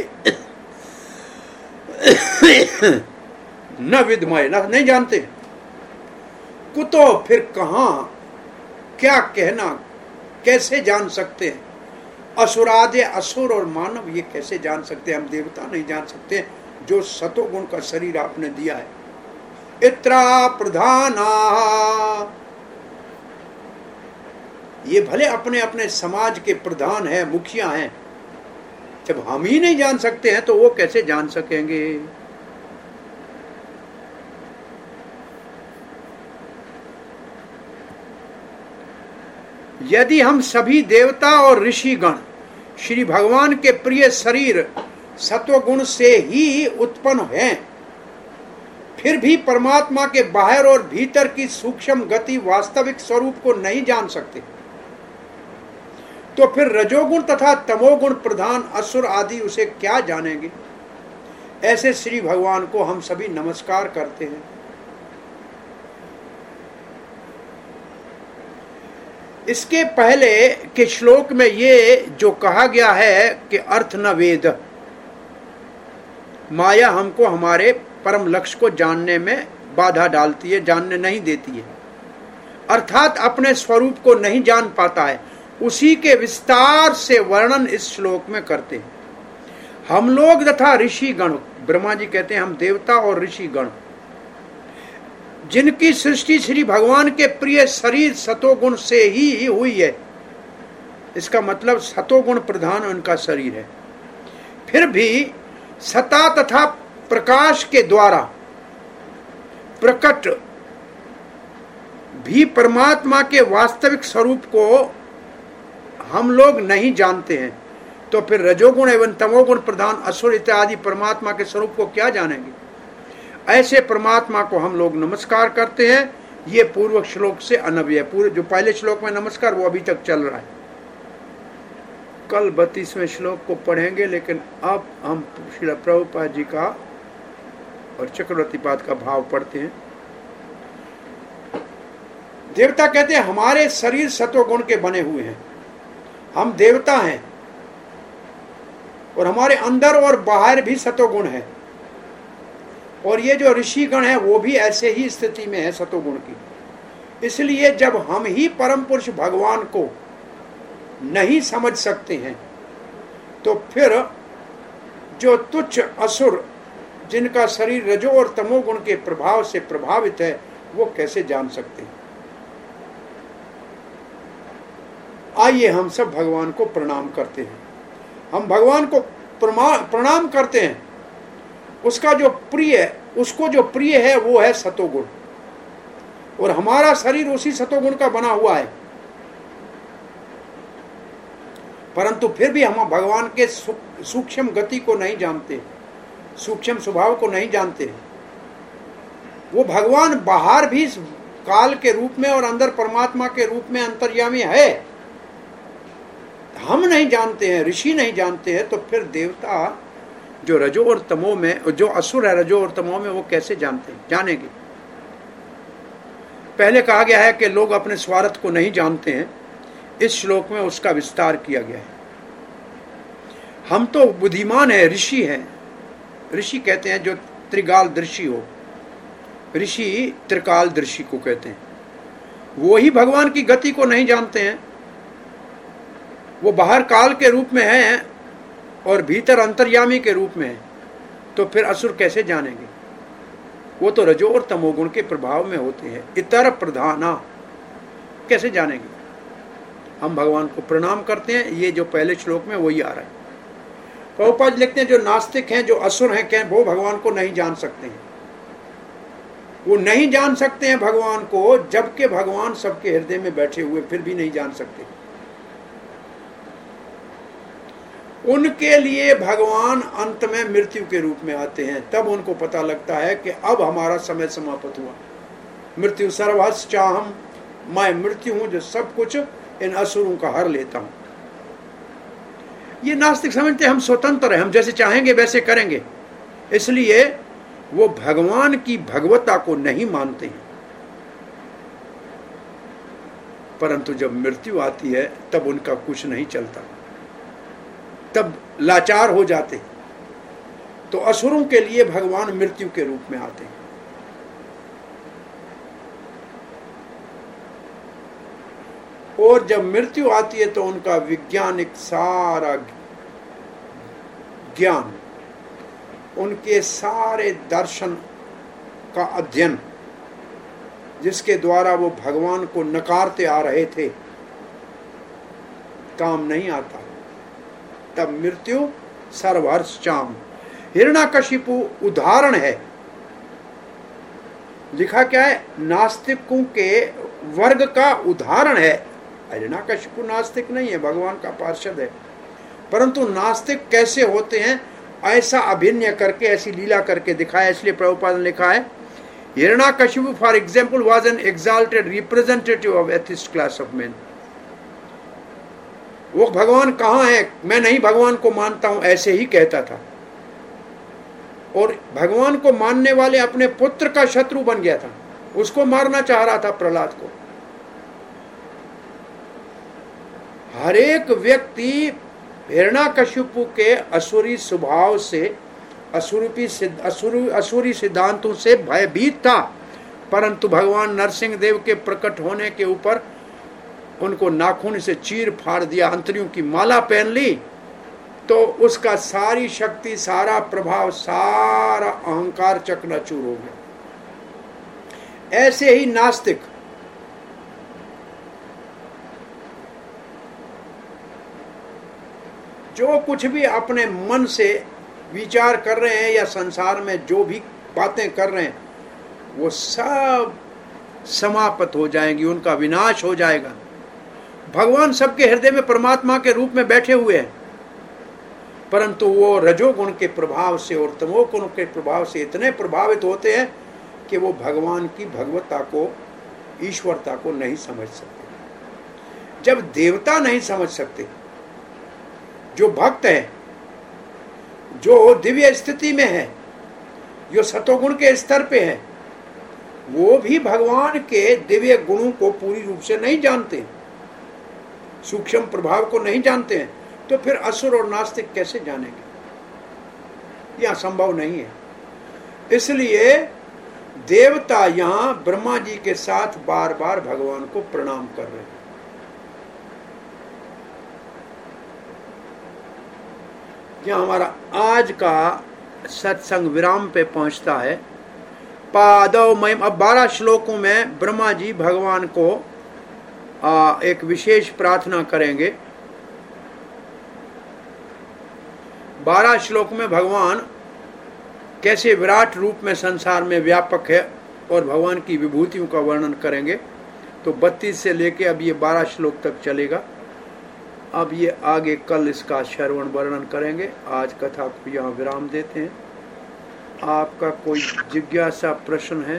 न विद्मय न नहीं जानते। कुतो, फिर कहां, क्या कहना, कैसे जान सकते हैं? असुरादे, असुर और मानव ये कैसे जान सकते हैं? हम देवता नहीं जान सकते जो सतोगुण का शरीर आपने दिया है। इत्रा प्रधाना, ये भले अपने अपने समाज के प्रधान हैं, मुखिया हैं, जब हम ही नहीं जान सकते हैं तो वो कैसे जान सकेंगे। यदि हम सभी देवता और ऋषिगण श्री भगवान के प्रिय शरीर सत्वगुण से ही उत्पन्न हैं, फिर भी परमात्मा के बाहर और भीतर की सूक्ष्म गति वास्तविक स्वरूप को नहीं जान सकते, तो फिर रजोगुण तथा तमोगुण प्रधान असुर आदि उसे क्या जानेंगे। ऐसे श्री भगवान को हम सभी नमस्कार करते हैं। इसके पहले के श्लोक में ये जो कहा गया है कि अर्थ न वेद, माया हमको हमारे परम लक्ष्य को जानने में बाधा डालती है, जानने नहीं देती है, अर्थात अपने स्वरूप को नहीं जान पाता है, उसी के विस्तार से वर्णन इस श्लोक में करते हैं। हम लोग तथा ऋषि गण, ब्रह्मा जी कहते हैं हम देवता और ऋषि गण, जिनकी सृष्टि श्री भगवान के प्रिय शरीर सतोगुण से ही हुई है, इसका मतलब सतोगुण प्रधान उनका शरीर है, फिर भी सता तथा प्रकाश के द्वारा प्रकट भी परमात्मा के वास्तविक स्वरूप को हम लोग नहीं जानते हैं, तो फिर रजोगुण एवं तमोगुण प्रधान असुर इत्यादि परमात्मा के स्वरूप को क्या जानेंगे। ऐसे परमात्मा को हम लोग नमस्कार करते हैं। ये पूर्व श्लोक से अनव्य, पूरे जो पहले श्लोक में नमस्कार वो अभी तक चल रहा है। कल बत्तीसवें श्लोक को पढ़ेंगे, लेकिन अब हम श्री प्रभुपाद जी का और चक्रवर्ती पाद का भाव पढ़ते हैं। देवता कहते हैं हमारे शरीर सत्वगुण के बने हुए हैं, हम देवता हैं और हमारे अंदर और बाहर भी सत्वगुण है, और ये जो ऋषिगण है वो भी ऐसे ही स्थिति में है सत्वगुण की। इसलिए जब हम ही परम पुरुष भगवान को नहीं समझ सकते हैं, तो फिर जो तुच्छ असुर जिनका शरीर रजो और तमोगुण के प्रभाव से प्रभावित है, वो कैसे जान सकते हैं। आइए हम सब भगवान को प्रणाम करते हैं। हम भगवान को प्रणाम करते हैं, उसका जो प्रिय उसको जो प्रिय है वो है सतोगुण, और हमारा शरीर उसी सतोगुण का बना हुआ है, परंतु फिर भी हम भगवान के सूक्ष्म गति को नहीं जानते, सूक्ष्म स्वभाव को नहीं जानते। वो भगवान बाहर भी काल के रूप में और अंदर परमात्मा के रूप में अंतर्यामी है, हम नहीं जानते हैं, ऋषि नहीं जानते हैं, तो फिर देवता जो रजो और तमो में, जो असुर है रजो और तमो में, वो कैसे जानते हैं, जानेंगे। पहले कहा गया है कि लोग अपने स्वार्थ को नहीं जानते हैं, इस श्लोक में उसका विस्तार किया गया है। हम तो बुद्धिमान है, ऋषि हैं। ऋषि कहते हैं जो त्रिकाल दृष्टि हो, ऋषि त्रिकाल दृष्टि को कहते हैं। वो ही भगवान की गति को नहीं जानते हैं, वो बाहर काल के रूप में है और भीतर अंतर्यामी के रूप में है, तो फिर असुर कैसे जानेंगे। वो तो रजो और तमोगुण के प्रभाव में होते हैं, इतर प्रधाना, कैसे जानेंगे। हम भगवान को प्रणाम करते हैं, ये जो पहले श्लोक में वही आ रहा है। प्रभुपाद लिखते हैं जो नास्तिक हैं, जो असुर हैं, क्या वो भगवान को नहीं जान सकते हैं। वो नहीं जान सकते हैं भगवान को, जबकि भगवान सबके हृदय में बैठे हुए फिर भी नहीं जान सकते। उनके लिए भगवान अंत में मृत्यु के रूप में आते हैं, तब उनको पता लगता है कि अब हमारा समय समाप्त हुआ। मृत्यु सर्वहस चाहम, मैं मृत्यु हूं जो सब कुछ इन असुरों का हर लेता हूं। ये नास्तिक समझते हम स्वतंत्र हैं, हम जैसे चाहेंगे वैसे करेंगे, इसलिए वो भगवान की भगवता को नहीं मानते हैं। परंतु जब मृत्यु आती है तब उनका कुछ नहीं चलता, तब लाचार हो जाते। तो असुरों के लिए भगवान मृत्यु के रूप में आते हैं। और जब मृत्यु आती है तो उनका वैज्ञानिक सारा ज्ञान, उनके सारे दर्शन का अध्ययन, जिसके द्वारा वो भगवान को नकारते आ रहे थे, काम नहीं आता, तब मृत्यु सर्वहर्ष चाम। हिरण्यकशिपु उदाहरण है, लिखा क्या है, नास्तिकों के वर्ग का उदाहरण है। हिरण्यकशिपु नास्तिक नहीं है, भगवान का पार्षद है, परंतु नास्तिक कैसे होते हैं ऐसा अभिनय करके, ऐसी लीला करके दिखाया। इसलिए प्रभुपाद ने लिखा है, Hiranyakashipu for example was an exalted representative of atheist class of men. वो भगवान कहाँ है, मैं नहीं भगवान को मानता हूं, ऐसे ही कहता था। और भगवान को मानने वाले अपने पुत्र का शत्रु बन गया था, उसको मारना चाह रहा था प्रहलाद को। हर एक व्यक्ति हिरण्यकशिपु के असुरी स्वभाव से, असुरी असुरी असुरी सिद्धांतों से भयभीत था, परंतु भगवान नरसिंह देव के प्रकट होने के ऊपर उनको नाखून से चीर फाड़ दिया, अंतरियों की माला पहन ली, तो उसका सारी शक्ति, सारा प्रभाव, सारा अहंकार चकनाचूर हो गया। ऐसे ही नास्तिक जो कुछ भी अपने मन से विचार कर रहे हैं या संसार में जो भी बातें कर रहे हैं, वो सब समाप्त हो जाएंगी, उनका विनाश हो जाएगा। भगवान सबके हृदय में परमात्मा के रूप में बैठे हुए हैं, परंतु वो रजोगुण के प्रभाव से और तमोगुण के प्रभाव से इतने प्रभावित होते हैं कि वो भगवान की भगवत्ता को, ईश्वरता को नहीं समझ सकते। जब देवता नहीं समझ सकते, जो भक्त है, जो दिव्य स्थिति में है, जो सतोगुण के स्तर पे है, वो भी भगवान के दिव्य गुणों को पूरी रूप से नहीं जानते, सूक्ष्म प्रभाव को नहीं जानते हैं, तो फिर असुर और नास्तिक कैसे जानेंगे? यह संभव नहीं है। इसलिए देवता यहां ब्रह्मा जी के साथ बार बार भगवान को प्रणाम कर रहे हैं। यह हमारा आज का सत्संग विराम पे पहुंचता है। पादव महिम, अब बारह श्लोकों में ब्रह्मा जी भगवान को आ, एक विशेष प्रार्थना करेंगे। बारह श्लोक में भगवान कैसे विराट रूप में संसार में व्यापक है और भगवान की विभूतियों का वर्णन करेंगे। तो बत्तीस से लेके अब ये बारह श्लोक तक चलेगा। अब ये आगे कल इसका श्रवण वर्णन करेंगे। आज कथा को यहाँ विराम देते हैं। आपका कोई जिज्ञासा प्रश्न है?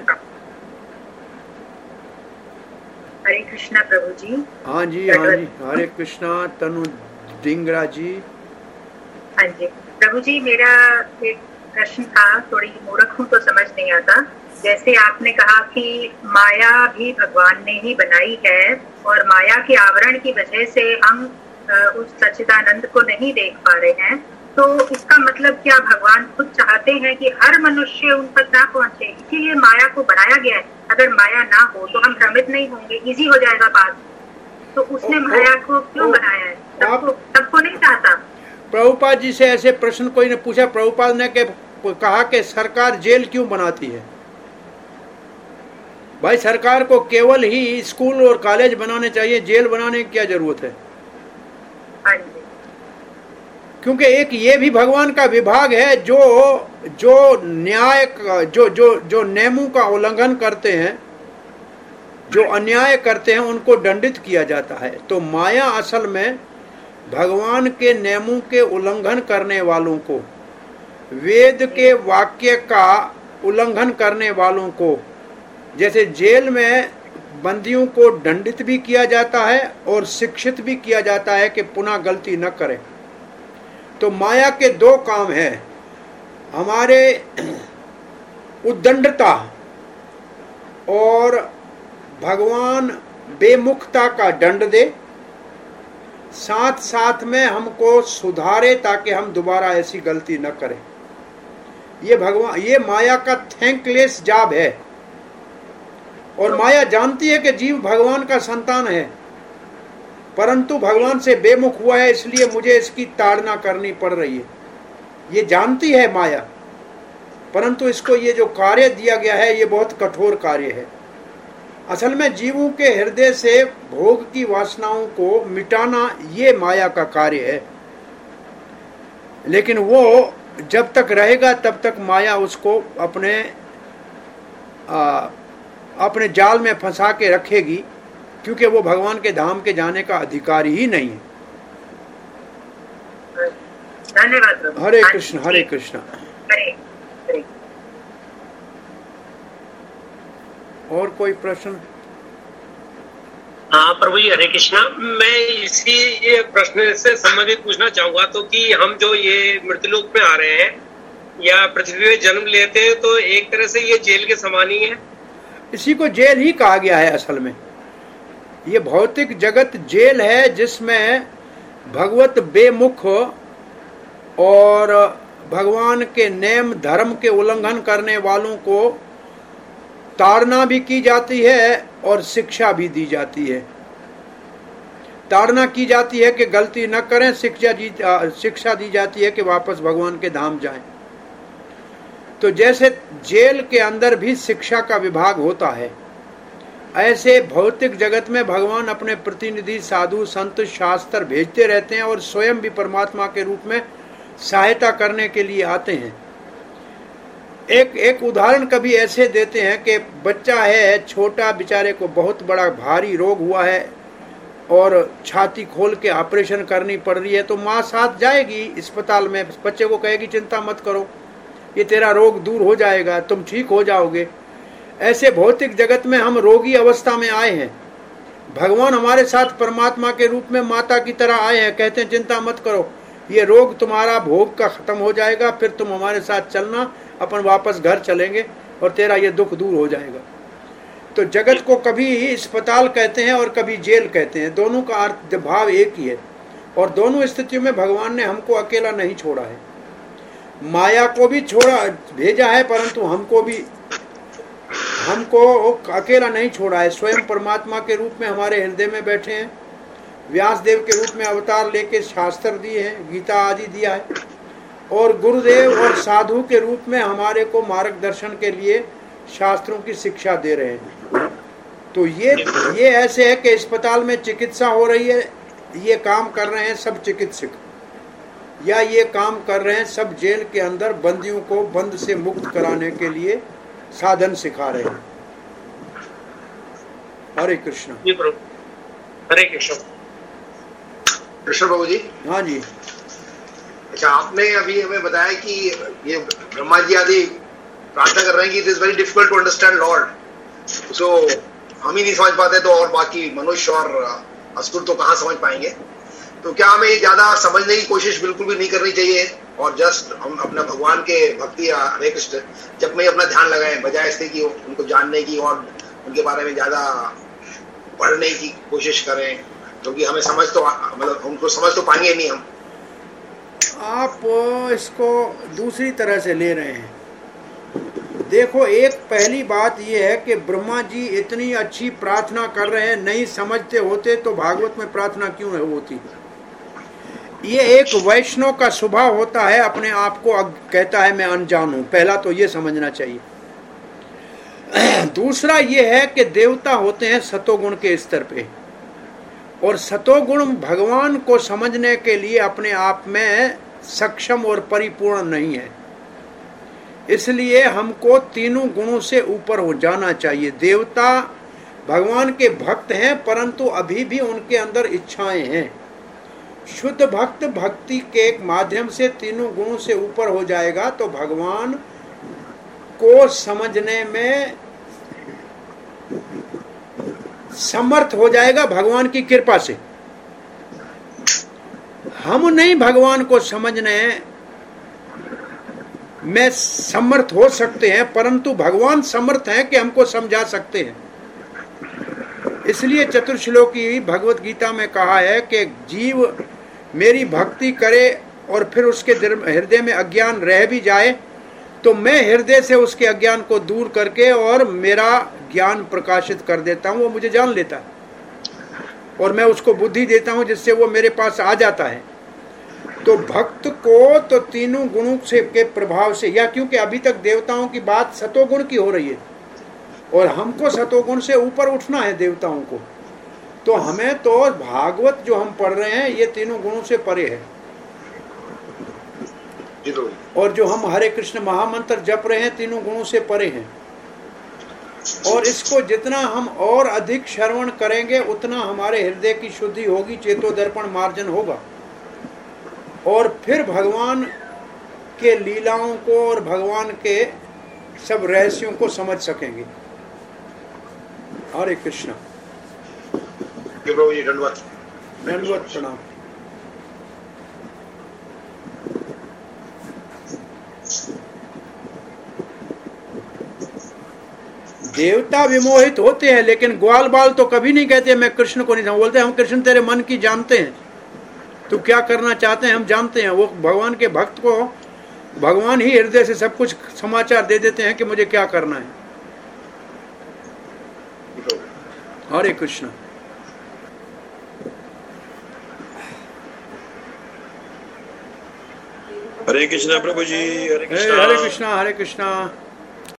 हरे कृष्णा प्रभु जी। हाँ जी, हाँ जी, हरे कृष्णा। तनु डिंगरा जी। हाँ जी प्रभु जी, मेरा एक प्रश्न था, थोड़ी मूर्ख हूँ तो समझ नहीं आता। जैसे आपने कहा कि माया भी भगवान ने ही बनाई है और माया के आवरण की वजह से हम उस सच्चिदानंद को नहीं देख पा रहे हैं, तो इसका मतलब क्या भगवान खुद चाहते हैं कि हर मनुष्य उन तक ना पहुंचे, इसीलिए माया को बनाया गया है? अगर माया ना हो तो हम भ्रमित नहीं होंगे, इजी हो जाएगा बात। तो उसने माया को क्यों बनाया है? सबको सबको नहीं चाहता। प्रभुपाद जी से ऐसे प्रश्न कोई ने पूछा, प्रभुपाद ने के कहा कि सरकार जेल क्यों बनाती है? भाई सरकार को केवल ही स्कूल और कॉलेज बनाने चाहिए, जेल बनाने की क्या जरूरत है? क्योंकि एक ये भी भगवान का विभाग है, जो जो न्याय जो जो जो नियमों का उल्लंघन करते हैं, जो अन्याय करते हैं, उनको दंडित किया जाता है। तो माया असल में भगवान के नियमों के उल्लंघन करने वालों को, वेद के वाक्य का उल्लंघन करने वालों को, जैसे जेल में बंदियों को दंडित भी किया जाता है और शिक्षित भी किया जाता है कि पुनः गलती न करें। तो माया के दो काम हैं, हमारे उद्दंडता और भगवान बेमुखता का दंड दे, साथ साथ में हमको सुधारे ताकि हम दोबारा ऐसी गलती न करें। ये भगवान, ये माया का थैंकलेस जॉब है। और माया जानती है कि जीव भगवान का संतान है, परंतु भगवान से बेमुख हुआ है, इसलिए मुझे इसकी ताड़ना करनी पड़ रही है। ये जानती है माया, परंतु इसको ये जो कार्य दिया गया है ये बहुत कठोर कार्य है। असल में जीवों के हृदय से भोग की वासनाओं को मिटाना ये माया का कार्य है, लेकिन वो जब तक रहेगा तब तक माया उसको अपने आ, अपने जाल में फंसा के रखेगी, क्योंकि वो भगवान के धाम के जाने का अधिकारी ही नहीं है। धन्यवाद। हरे कृष्ण हरे कृष्ण। हरे हरे। और कोई प्रश्न? हाँ प्रभु जी, हरे कृष्णा। मैं इसी ये प्रश्न से संबंधित पूछना चाहूंगा तो कि हम जो ये मृत्युलोक में आ रहे हैं या पृथ्वी में जन्म लेते हैं, तो एक तरह से ये जेल के समान ही है। इसी को जेल ही कहा गया है। असल में ये भौतिक जगत जेल है, जिसमें भगवत बेमुख और भगवान के नेम धर्म के उल्लंघन करने वालों को ताड़ना भी की जाती है और शिक्षा भी दी जाती है। ताड़ना की जाती है कि गलती न करें, शिक्षा दी शिक्षा दी जाती है कि वापस भगवान के धाम जाएं। तो जैसे जेल के अंदर भी शिक्षा का विभाग होता है, ऐसे भौतिक जगत में भगवान अपने प्रतिनिधि साधु संत शास्त्र भेजते रहते हैं और स्वयं भी परमात्मा के रूप में सहायता करने के लिए आते हैं। एक एक उदाहरण कभी ऐसे देते हैं कि बच्चा है छोटा, बेचारे को बहुत बड़ा भारी रोग हुआ है और छाती खोल के ऑपरेशन करनी पड़ रही है, तो माँ साथ जाएगी अस्पताल में, बच्चे को कहेगी चिंता मत करो, ये तेरा रोग दूर हो जाएगा, तुम ठीक हो जाओगे। ऐसे भौतिक जगत में हम रोगी अवस्था में आए हैं, भगवान हमारे साथ परमात्मा के रूप में माता की तरह आए हैं, कहते हैं चिंता मत करो, ये रोग तुम्हारा भोग का खत्म हो जाएगा, फिर तुम हमारे साथ चलना, अपन वापस घर चलेंगे और तेरा ये दुख दूर हो जाएगा। तो जगत को कभी अस्पताल कहते हैं और कभी जेल कहते हैं, दोनों का अर्थ भाव एक ही है। और दोनों स्थितियों में भगवान ने हमको अकेला नहीं छोड़ा है, माया को भी छोड़ा भेजा है, परंतु हमको भी हमको अकेला नहीं छोड़ा है। स्वयं परमात्मा के रूप में हमारे हृदय में बैठे हैं, व्यास देव के रूप में अवतार लेके शास्त्र दिए हैं, गीता आदि दिया है, और गुरुदेव और साधु के रूप में हमारे को मार्गदर्शन के लिए शास्त्रों की शिक्षा दे रहे हैं। तो ये ये ऐसे है कि अस्पताल में चिकित्सा हो रही है, ये काम कर रहे हैं सब चिकित्सक, या ये काम कर रहे हैं सब जेल के अंदर बंदियों को बंद से मुक्त कराने के लिए साधन सिखा रहे हैं। हरे कृष्ण। हरे कृष्ण। कृष्ण बाबू जी। हाँ जी। अच्छा, आपने अभी हमें बताया कि ये ब्रह्मा जी आदि प्रार्थना कर रहे हैं कि it is very difficult to understand lord, so हम ही नहीं समझ पाते, तो और बाकी मनुष्य और असुर तो कहाँ समझ पाएंगे। तो क्या हमें ज्यादा समझने की कोशिश बिल्कुल भी नहीं करनी चाहिए और जस्ट हम अपना भगवान के भक्ति या हरे कृष्ण जब में अपना ध्यान लगाएं, बजाय इससे कि उनको जानने की और उनके बारे में ज्यादा पढ़ने की कोशिश करें, क्योंकि हमें समझ तो मतलब उनको समझ तो पाएंगे नहीं हम। आप इसको दूसरी तरह से ले रहे हैं। देखो, एक पहली बात यह है कि ब्रह्मा जी इतनी अच्छी प्रार्थना कर रहे हैं, नहीं समझते होते तो भागवत में प्रार्थना क्यों है होती। ये एक वैष्णव का स्वभाव होता है, अपने आप को कहता है मैं अनजान हूं, पहला तो ये समझना चाहिए। दूसरा ये है कि देवता होते हैं सतोगुण के स्तर पे, और सतोगुण भगवान को समझने के लिए अपने आप में सक्षम और परिपूर्ण नहीं है, इसलिए हमको तीनों गुणों से ऊपर हो जाना चाहिए। देवता भगवान के भक्त हैं, परंतु अभी भी उनके अंदर इच्छाएं हैं। शुद्ध भक्त भक्ति के माध्यम से तीनों गुणों से ऊपर हो जाएगा तो भगवान को समझने में समर्थ हो जाएगा भगवान की कृपा से। हम नहीं भगवान को समझने में समर्थ हो सकते हैं, परंतु भगवान समर्थ हैं कि हमको समझा सकते हैं। इसलिए चतुर्श्लोकी भगवत गीता में कहा है कि जीव मेरी भक्ति करे और फिर उसके हृदय में अज्ञान रह भी जाए तो मैं हृदय से उसके अज्ञान को दूर करके और मेरा ज्ञान प्रकाशित कर देता हूँ, वो मुझे जान लेता है और मैं उसको बुद्धि देता हूँ जिससे वो मेरे पास आ जाता है। तो भक्त को तो तीनों गुणों से के प्रभाव से, या क्योंकि अभी तक देवताओं की बात सतोगुण की हो रही है, और हमको सतोगुण से ऊपर उठना है देवताओं को। तो हमें तो भागवत जो हम पढ़ रहे हैं ये तीनों गुणों से परे है। और जो हम हरे कृष्ण महामंत्र जप रहे हैं तीनों गुणों से परे हैं। और इसको जितना हम और अधिक श्रवण करेंगे उतना हमारे हृदय की शुद्धि होगी, चेतो दर्पण मार्जन होगा, और फिर भगवान के लीलाओं को और भगवान के सब रहस्यों को समझ सकेंगे। हरे कृष्ण। दंडवत दंडवत प्रणाम। देवता विमोहित होते हैं, लेकिन ग्वाल बाल तो कभी नहीं कहते मैं कृष्ण को नहीं जानता। बोलते हैं हम कृष्ण तेरे मन की जानते हैं, तू क्या करना चाहते हैं हम जानते हैं। वो भगवान के भक्त को भगवान ही हृदय से सब कुछ समाचार दे देते हैं कि मुझे क्या करना है। हरे कृष्ण। हरे कृष्णा प्रभु जी। हरे कृष्णा हरे कृष्णा हरे कृष्णा।